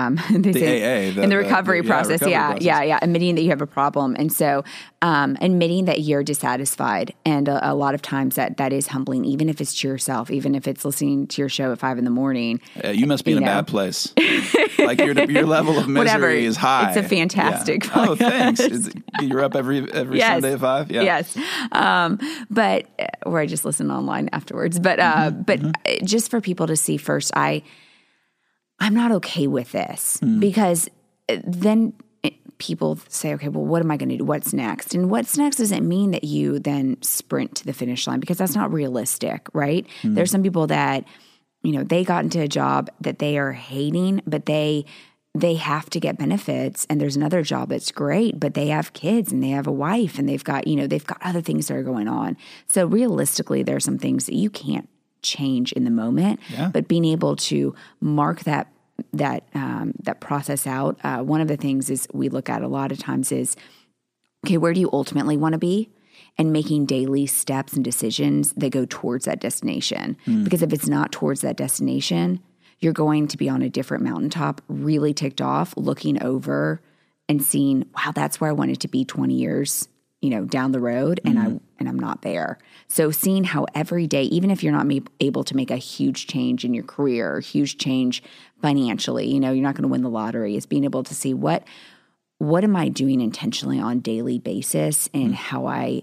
AA. In the recovery process. Yeah. Admitting that you have a problem. And so admitting that you're dissatisfied. And a lot of times that is humbling, even if it's to yourself, even if it's listening to your show at 5 a.m. You must be in a bad place. Like your level of misery is high. It's a fantastic podcast. Oh, thanks. You're up every Sunday at 5? Yeah. Yes. But or I just listen online afterwards. But just for people to see first, I'm not okay with this because then people say, okay, well, what am I going to do? What's next? And what's next doesn't mean that you then sprint to the finish line because that's not realistic, right? There's some people that, they got into a job that they are hating, but they have to get benefits, and there's another job that's great, but they have kids and they have a wife and they've got other things that are going on. So realistically, there are some things that you can't change in the moment, but being able to mark that process out. One of the things is we look at a lot of times is, okay, where do you ultimately want to be? And making daily steps and decisions that go towards that destination. Because if it's not towards that destination, you're going to be on a different mountaintop, really ticked off, looking over and seeing, wow, that's where I wanted to be 20 years, down the road, and I'm not there. So seeing how every day, even if you're not able to make a huge change in your career, or huge change financially, you're not going to win the lottery, is being able to see what am I doing intentionally on a daily basis, and how I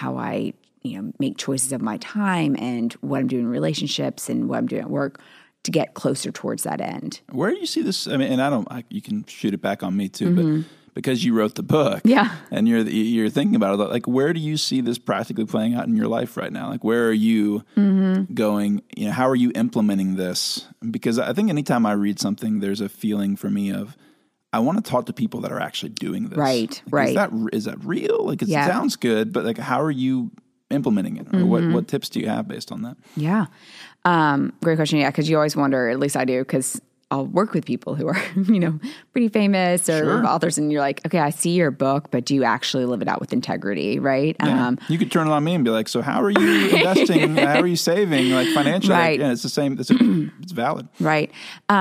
make choices of my time, and what I'm doing in relationships and what I'm doing at work to get closer towards that end. Where do you see this? I mean, and you can shoot it back on me too, but because you wrote the book, and you're thinking about it, like, where do you see this practically playing out in your life right now? Like, where are you going? How are you implementing this? Because I think anytime I read something, there's a feeling for me of, I want to talk to people that are actually doing this. Right. Is that real? Like, it sounds good, but like, how are you implementing it? Or what tips do you have based on that? Yeah. Great question. Yeah. Cause you always wonder, at least I do, cause I'll work with people who are, pretty famous or authors, and you're like, okay, I see your book, but do you actually live it out with integrity? Right. Yeah. You could turn it on me and be like, so how are you investing? How are you saving, like, financially? Right. It's the same. It's valid. Right.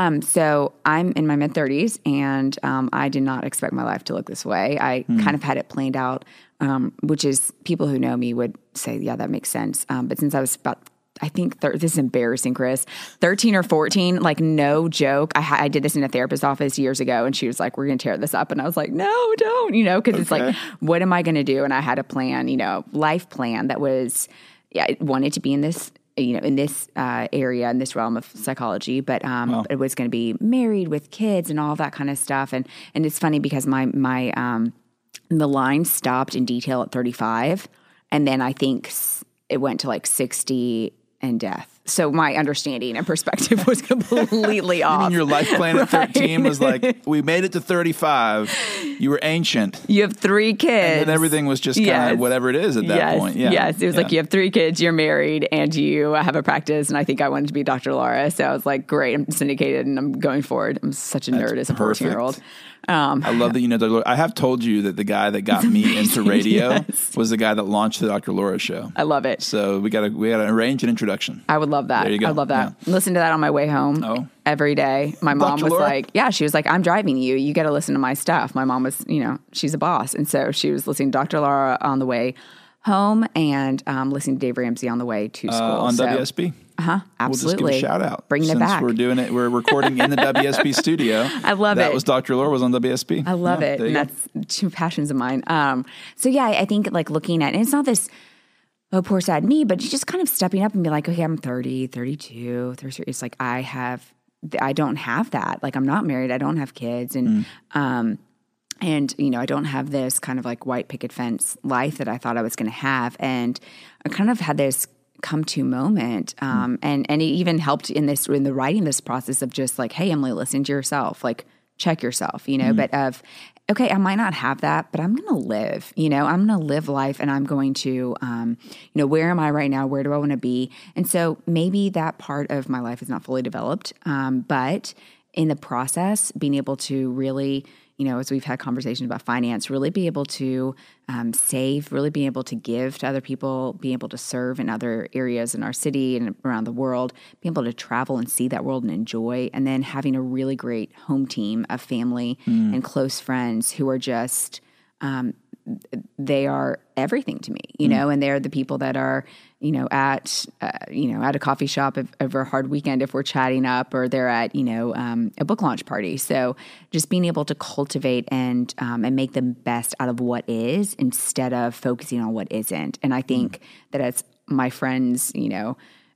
So I'm in my mid-30s, and I did not expect my life to look this way. I kind of had it planned out, which is, people who know me would say, yeah, that makes sense. But since I was about, I think this is embarrassing, Chris, 13 or 14, like, no joke. I did this in a therapist's office years ago, and she was like, we're going to tear this up. And I was like, no, don't, because it's like, what am I going to do? And I had a plan, life plan that was, I wanted to be in this, in this area, in this realm of psychology, but it was going to be married with kids and all that kind of stuff. And it's funny because the line stopped in detail at 35. And then I think it went to like 60 and death. So my understanding and perspective was completely off. You mean your life plan at 13 was like, we made it to 35. You were ancient. You have 3 kids. And then everything was just kind of whatever it is at that point. Yeah. Yes. It was like, you have 3 kids, you're married, and you have a practice. And I think I wanted to be Dr. Laura. So I was like, great, I'm syndicated and I'm going forward. I'm such a nerd as a 14-year-old. I love that you know Dr. Laura. I have told you that the guy that got me into radio was the guy that launched the Dr. Laura show. I love it. So we gotta arrange an introduction. I would love that. There you go. I love that. Yeah. Listen to that on my way home every day. My mom was like, she was like, I'm driving you. You got to listen to my stuff. My mom was, she's a boss. And so she was listening to Dr. Laura on the way home and listening to Dave Ramsey on the way to school. On WSB? Absolutely. We'll just give a shout out. Bringing it back. We're doing it. We're recording in the WSB studio. I love it. That was Dr. Laura was on WSB. I love it. And that's two passions of mine. So yeah, I think like looking at, and it's not this, oh, poor sad me, but just kind of stepping up and be like, okay, I'm 30, 32, 33. It's like, I don't have that. Like, I'm not married. I don't have kids. And, you know, I don't have this kind of like white picket fence life that I thought I was going to have. And I kind of had this come to moment. And it even helped in the writing this process of just like, hey, Emily, listen to yourself, like check yourself, you know, but okay, I might not have that, but I'm going to live, you know, I'm going to live life and I'm going to, you know, where am I right now? Where do I want to be? And so maybe that part of my life is not fully developed. But in the process, being able to really, you know, as we've had conversations about finance, really be able to save, really be able to give to other people, be able to serve in other areas in our city and around the world, be able to travel and see that world and enjoy, and then having a really great home team of family and close friends who are just, they are everything to me, you know, and they're the people that are, you know, at a coffee shop over a hard weekend if we're chatting up, or they're at, you know, a book launch party. So just being able to cultivate and make the best out of what is instead of focusing on what isn't. And I think that as my friends, you know,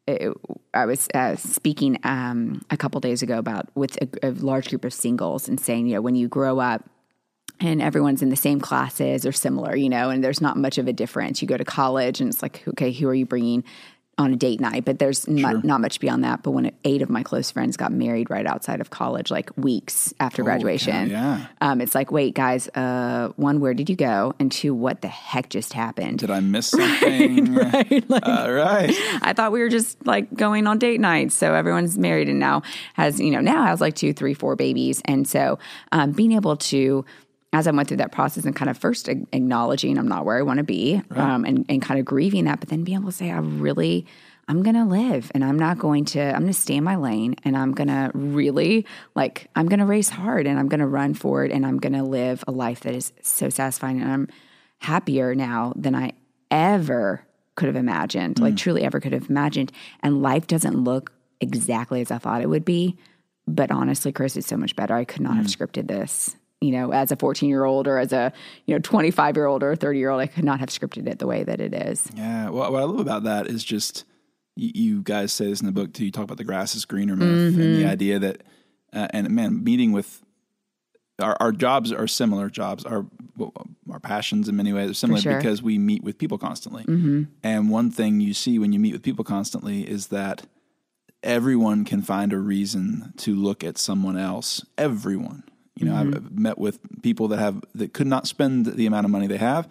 I was speaking a couple days ago with a large group of singles and saying, you know, when you grow up, and everyone's in the same classes or similar, you know, and there's not much of a difference. You go to college and it's like, okay, who are you bringing on a date night? But there's not much beyond that. But when 8 of my close friends got married right outside of college, like weeks after graduation, it's like, wait, guys, 1, where did you go? And 2, what the heck just happened? Did I miss something? Right. Like, right. I thought we were just like going on date nights. So everyone's married and now has like 2, 3, 4 babies. And so being able to, as I went through that process and kind of first acknowledging I'm not where I want to be, and kind of grieving that, but then being able to say, I'm going to live and I'm going to stay in my lane and I'm going to really I'm going to race hard and I'm going to run for it and I'm going to live a life that is so satisfying. And I'm happier now than I ever could have imagined, like truly ever could have imagined. And life doesn't look exactly as I thought it would be. But honestly, Chris, it's so much better. I could not have scripted this. You know, as a 14-year-old or as a, 25-year-old or a 30-year-old, I could not have scripted it the way that it is. Yeah. Well, what I love about that is just, you guys say this in the book too, you talk about the grass is greener myth and the idea that, and man, meeting with, our jobs are similar jobs. Our passions in many ways are similar because we meet with people constantly. And one thing you see when you meet with people constantly is that everyone can find a reason to look at someone else. Everyone. You know, I've met with people that could not spend the amount of money they have,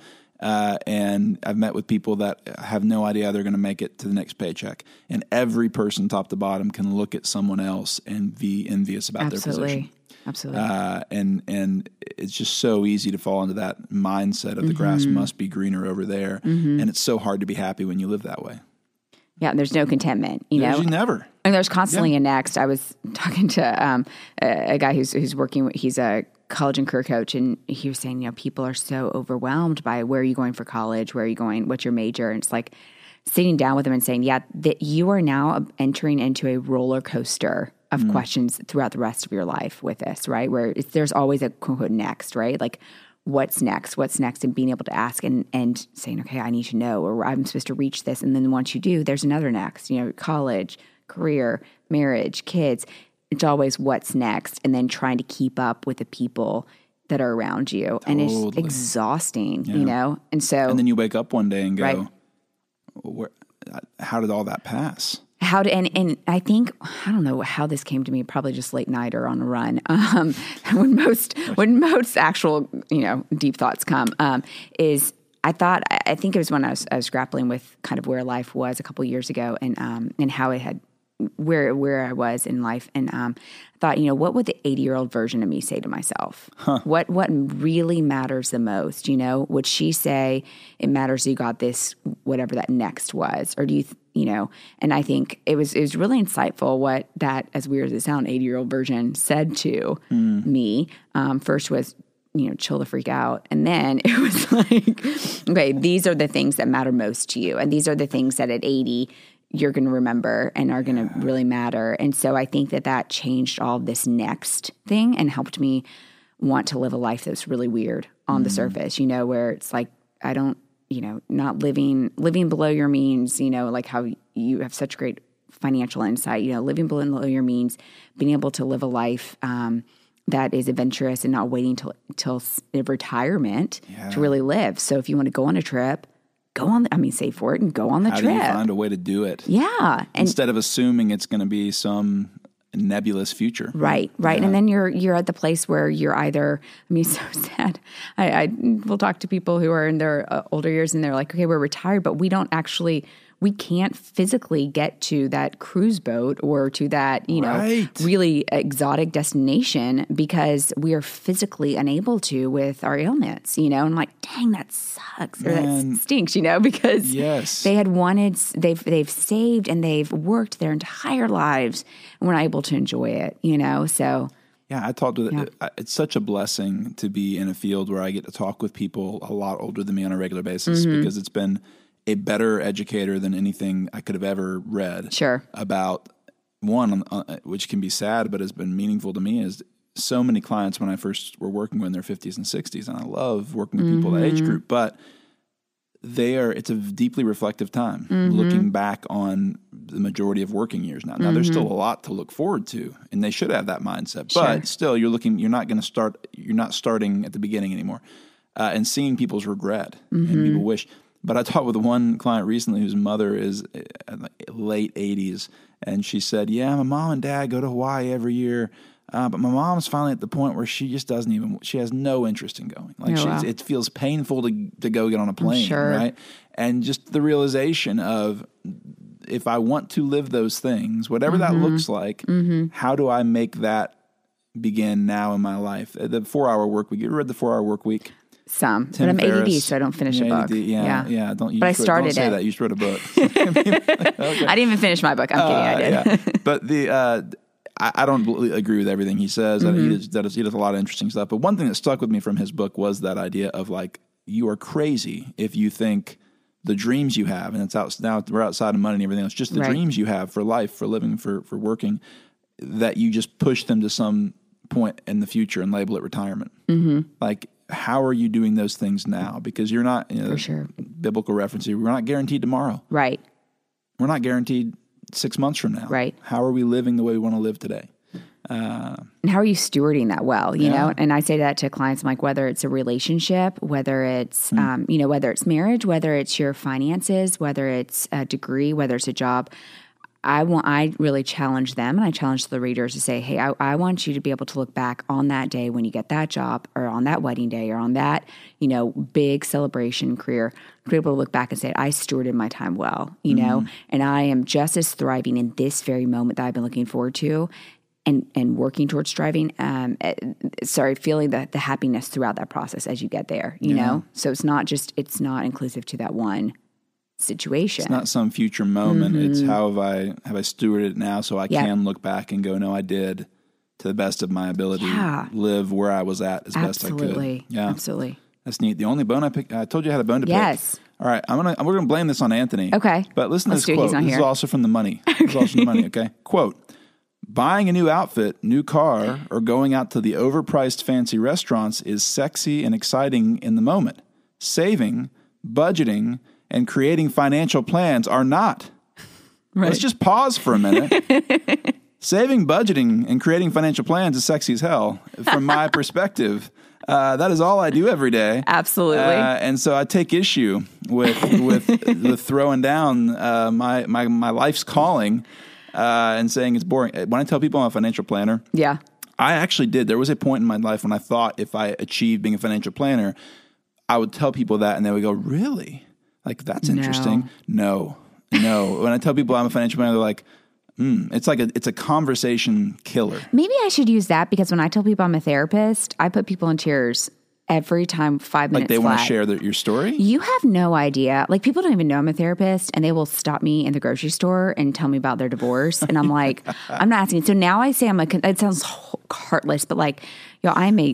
and I've met with people that have no idea how they're going to make it to the next paycheck. And every person, top to bottom, can look at someone else and be envious about their position. Absolutely. And it's just so easy to fall into that mindset of the grass must be greener over there, and it's so hard to be happy when you live that way. Yeah, and there's no contentment, you know. Never. And there's constantly a next. I was talking to a guy who's working. He's a college and career coach, and he was saying, people are so overwhelmed by where are you going for college, where are you going, what's your major, and it's like sitting down with him and saying, that you are now entering into a roller coaster of questions throughout the rest of your life with this, right? Where there's always a quote unquote next, right? Like, what's next, and being able to ask and saying, okay, I need to know, or I'm supposed to reach this. And then once you do, there's another next, college, career, marriage, kids. It's always what's next. And then trying to keep up with the people that are around you. Totally. And it's exhausting, And so. And then you wake up one day and go, how did all that pass? And I think, I don't know how this came to me, probably just late night or on a run. When most actual, deep thoughts come, is I think it was when I was grappling with kind of where life was a couple years ago and how it had, where I was in life. And I thought, what would the 80-year-old version of me say to myself? What really matters the most? Would she say it matters you got this, whatever that next was? Or do you, and I think it was really insightful what that, as weird as it sounds, 80-year-old version said to me. First was, chill the freak out. And then it was like, okay, these are the things that matter most to you. And these are the things that at 80, you're going to remember and are going to really matter. And so I think that changed all of this next thing and helped me want to live a life that's really weird on the surface, where it's like, I don't, not living below your means, like how you have such great financial insight, living below your means, being able to live a life that is adventurous and not waiting till retirement to really live. So if you want to go on a trip, save for it and go on the trip. How do you find a way to do it? Yeah. Instead of assuming it's going to be some nebulous future. Right. Yeah. And then you're at the place where you're either, so sad. I will talk to people who are in their older years and they're like, okay, we're retired, but we can't physically get to that cruise boat or to that, really exotic destination because we are physically unable to with our ailments, and I'm like, dang, that sucks. Or that stinks, because they had wanted, they've saved and they've worked their entire lives and we're not able to enjoy it, so. Yeah, I talked with it's such a blessing to be in a field where I get to talk with people a lot older than me on a regular basis because it's been a better educator than anything I could have ever read. Sure. About one, which can be sad, but has been meaningful to me, is so many clients when I first were working with in their 50s and 60s, and I love working with people that age group, but it's a deeply reflective time looking back on the majority of working years now. Now there's still a lot to look forward to, and they should have that mindset, but still you're not starting at the beginning anymore, and seeing people's regret and people wish. But I talked with one client recently whose mother is late 80s, and she said, yeah, my mom and dad go to Hawaii every year, but my mom's finally at the point where she just she has no interest in going. It feels painful to go get on a plane, right? And just the realization of, if I want to live those things, whatever that looks like, how do I make that begin now in my life? The 4-hour work week. You ever read the 4-Hour Work Week? Some, but I'm ADD, so I don't finish a book. Yeah. But I started don't say that. You just wrote a book. Okay. I didn't even finish my book. I'm kidding. I did. Yeah. But I don't agree with everything he says. He does a lot of interesting stuff. But one thing that stuck with me from his book was that idea of like, you are crazy if you think the dreams you have, and now we're outside of money and everything else, just the dreams you have for life, for living, for working, that you just push them to some point in the future and label it retirement. Like, how are you doing those things now? Because you're not, for sure, biblical reference here, we're not guaranteed tomorrow. Right. We're not guaranteed 6 months from now. Right. How are we living the way we want to live today? And how are you stewarding that well, you know? And I say that to clients, I'm like, whether it's a relationship, whether it's, whether it's marriage, whether it's your finances, whether it's a degree, whether it's a job, I really challenge them, and I challenge the readers to say, hey, I want you to be able to look back on that day when you get that job, or on that wedding day, or on that, big celebration career, to be able to look back and say, I stewarded my time well, and I am just as thriving in this very moment that I've been looking forward to and working towards striving, feeling the happiness throughout that process as you get there, you know? So it's not inclusive to that one situation. It's not some future moment. It's how have I stewarded it now so I can look back and go, no, I did to the best of my ability, live where I was at as best I could. Yeah, absolutely. That's neat. The only bone I picked, I told you I had a bone to pick. Yes. All right, we're gonna blame this on Anthony. Okay. But listen to this quote. This is also from the money. This is also from the money. Okay. Quote: buying a new outfit, new car, or going out to the overpriced fancy restaurants is sexy and exciting in the moment. Saving, budgeting, and creating financial plans are not. Right. Let's just pause for a minute. Saving, budgeting, and creating financial plans is sexy as hell. From my perspective, that is all I do every day. Absolutely. And so I take issue with the throwing down my life's calling and saying it's boring. When I tell people I'm a financial planner, I actually did. There was a point in my life when I thought if I achieved being a financial planner, I would tell people that, and they would go, really? Like, that's interesting. No. When I tell people I'm a financial planner, they're like, it's a conversation killer. Maybe I should use that, because when I tell people I'm a therapist, I put people in tears every time, 5 minutes Like they want to share your story? You have no idea. Like, people don't even know I'm a therapist, and they will stop me in the grocery store and tell me about their divorce. And I'm like, I'm not asking. So now I say it sounds heartless, but like, I'm a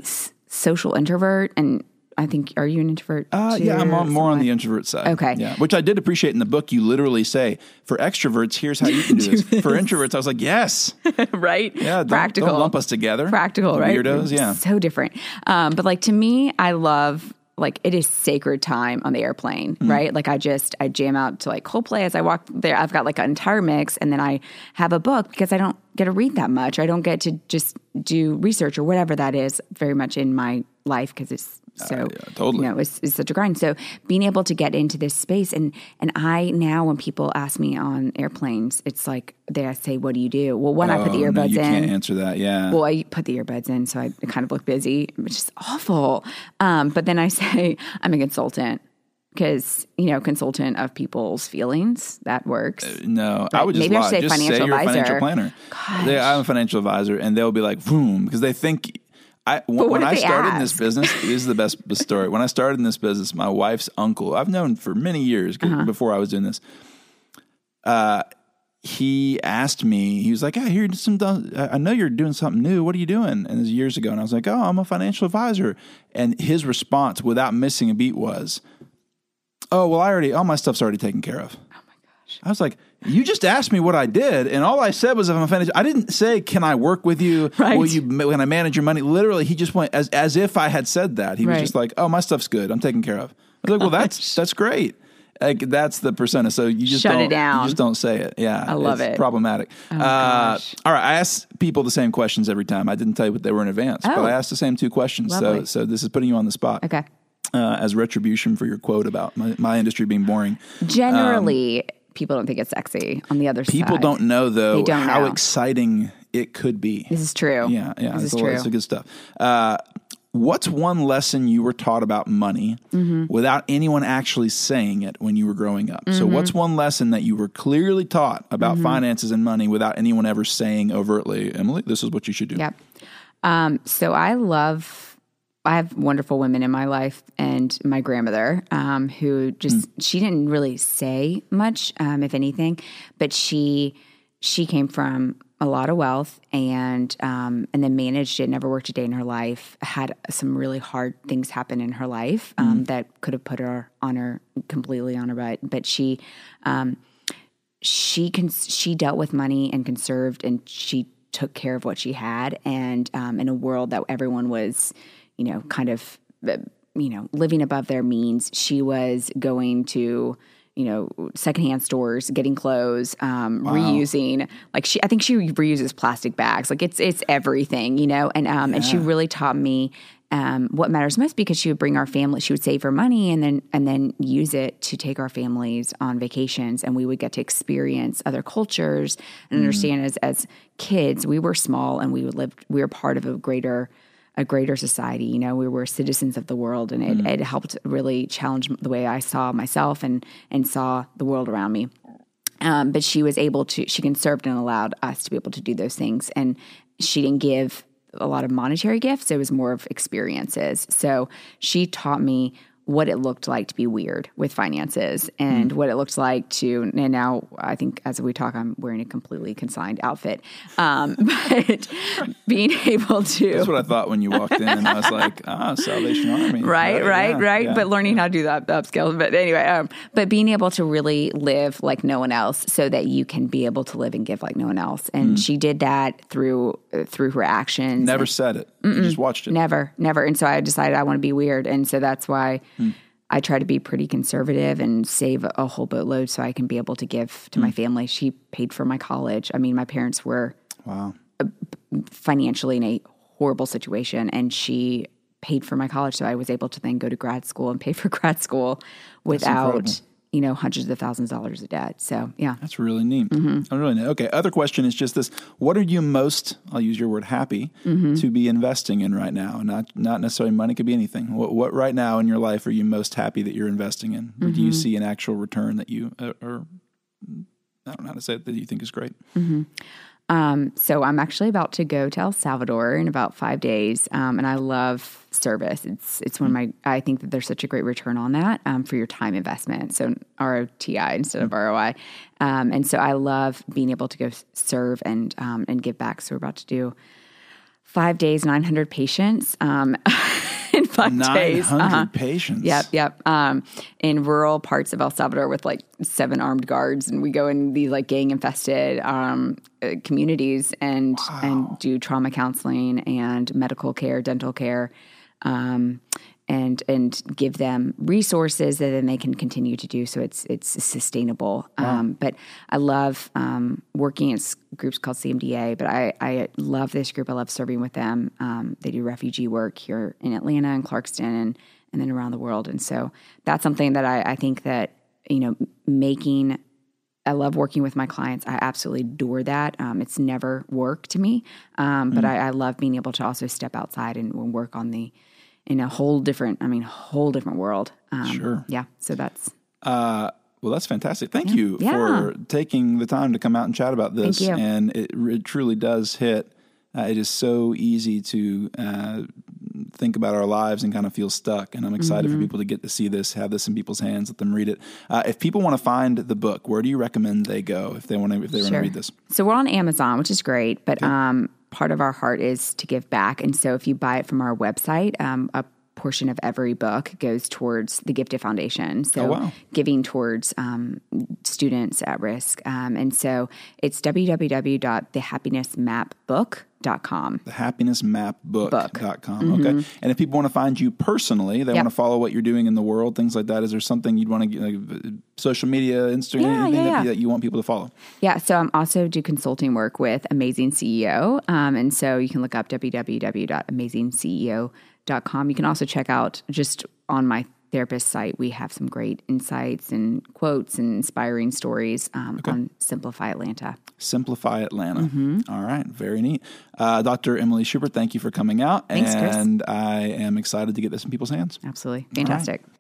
social introvert, and I think, are you an introvert too? Yeah, I'm more on the introvert side. Okay. Yeah, which I did appreciate in the book. You literally say, for extroverts, here's how you can do this. For introverts, I was like, yes. Right? Yeah, Practical. Don't lump us together. Practical, right? Weirdos, yeah. So different. But like, to me, I love, like, it is sacred time on the airplane, right? Like, I jam out to like Coldplay as I walk there. I've got like an entire mix, and then I have a book because I don't get to read that much. I don't get to just do research or whatever that is very much in my life because it's so, totally. you know, it's such a grind. So being able to get into this space, and I now, when people ask me on airplanes, it's like they say, "What do you do?" Well, when I put the earbuds you in, can't answer that. Yeah. Well, I put the earbuds in, so I kind of look busy, which is awful. But then I say I'm a consultant. Because, you know, consultant of people's feelings, that works. No, I would just maybe lie. I should say just financial say you're advisor. A financial planner. I'm a financial advisor, and they'll be like, boom, because they think. When I started in this business, this is the best story. When I started in this business, my wife's uncle, I've known for many years before I was doing this. He asked me, he was like, I know you're doing something new. What are you doing? And it was years ago. And I was like, I'm a financial advisor. And his response, without missing a beat, was, oh, well, all my stuff's already taken care of. Oh my gosh. I was like, you just asked me what I did, and all I said was, if I'm a financial, I didn't say, can I work with you? Right. When I manage your money? Literally, he just went as if I had said that. He was just like, oh, my stuff's good. I'm taken care of. I was like, well, that's great. Like, that's the persona. So you just shut it down. You just don't say it. Yeah, I love it. Problematic. Oh, gosh. All right, I ask people the same questions every time. I didn't tell you what they were in advance, but I asked the same two questions. Lovely. So this is putting you on the spot. Okay. As retribution for your quote about my industry being boring. Generally, people don't think it's sexy on the other side. People don't know, though, how know. exciting it could be. This is true. Yeah. This is true. It's good stuff. What's one lesson you were taught about money without anyone actually saying it when you were growing up? So what's one lesson that you were clearly taught about finances and money without anyone ever saying overtly, Emily, this is what you should do? Yep. So I have wonderful women in my life, and my grandmother, who she didn't really say much, if anything, but she came from a lot of wealth and then managed it, never worked a day in her life, had some really hard things happen in her life, that could have put her completely on her butt. But she dealt with money and conserved, and she took care of what she had. And, in a world that everyone was, kind of, living above their means, she was going to, secondhand stores, getting clothes, reusing. Like I think she reuses plastic bags. Like it's everything, and she really taught me what matters most, because she would bring our family, she would save her money and then use it to take our families on vacations, and we would get to experience other cultures and understand as kids, we were small and we were part of a greater society. We were citizens of the world, and it helped really challenge the way I saw myself and saw the world around me. But she conserved and allowed us to be able to do those things. And she didn't give a lot of monetary gifts. It was more of experiences. So she taught me what it looked like to be weird with finances, and what it looked like to, and now I think as we talk, I'm wearing a completely consigned outfit. But being able to. That's what I thought when you walked in. I was like, Salvation Army. Right. Yeah. But learning how to do that upskill. But anyway, but being able to really live like no one else, so that you can be able to live and give like no one else. And she did that through her actions. Never said it. You just watched it. Never. And so I decided I want to be weird. And so that's why I try to be pretty conservative and save a whole boatload so I can be able to give to my family. She paid for my college. I mean, my parents were financially in a horrible situation, and she paid for my college. So I was able to then go to grad school and pay for grad school without, hundreds of thousands of dollars of debt. So, yeah. That's really neat. Really neat. Okay. Other question is just this. What are you most, I'll use your word, happy to be investing in right now? Not necessarily money, could be anything. What right now in your life are you most happy that you're investing in? Or do you see an actual return that you, or I don't know how to say it, that you think is great? So I'm actually about to go to El Salvador in about 5 days, and I love service. It's one of I think that there's such a great return on that for your time investment. So ROTI instead of ROI, and so I love being able to go serve and give back. So we're about to do 5 days, 900 patients in 5 days. 900 patients. Yep. In rural parts of El Salvador with like 7 armed guards. And we go in these like gang infested communities and do trauma counseling and medical care, dental care, and give them resources that then they can continue to do so it's sustainable. But I love working in groups called CMDA, but I love this group. I love serving with them. They do refugee work here in Atlanta and Clarkston and then around the world. And so that's something that I think that, I love working with my clients. I absolutely adore that. It's never work to me, but I love being able to also step outside and work on in a whole different world. Sure. Yeah. So that's. Well, that's fantastic. Thank you for taking the time to come out and chat about this. Thank you. And it truly does hit. It is so easy to think about our lives and kind of feel stuck. And I'm excited for people to get to see this, have this in people's hands, let them read it. If people want to find the book, where do you recommend they go if they want to read this? So we're on Amazon, which is great, but part of our heart is to give back. And so if you buy it from our website, a portion of every book goes towards the Gifted Foundation. So giving towards students at risk. And so it's www.thehappinessmapbook.com. Thehappinessmapbook.com. Okay. And if people want to find you personally, they want to follow what you're doing in the world, things like that, is there something you'd want to social media, Instagram, anything that you want people to follow? Yeah. So I'm also do consulting work with Amazing CEO. And so you can look up www.amazingceo.com. You can also check out just on my therapist site, we have some great insights and quotes and inspiring stories on Simplify Atlanta. Simplify Atlanta. All right. Very neat. Dr. Emily Schubert, thank you for coming out. Thanks, Chris. And I am excited to get this in people's hands. Absolutely. Fantastic.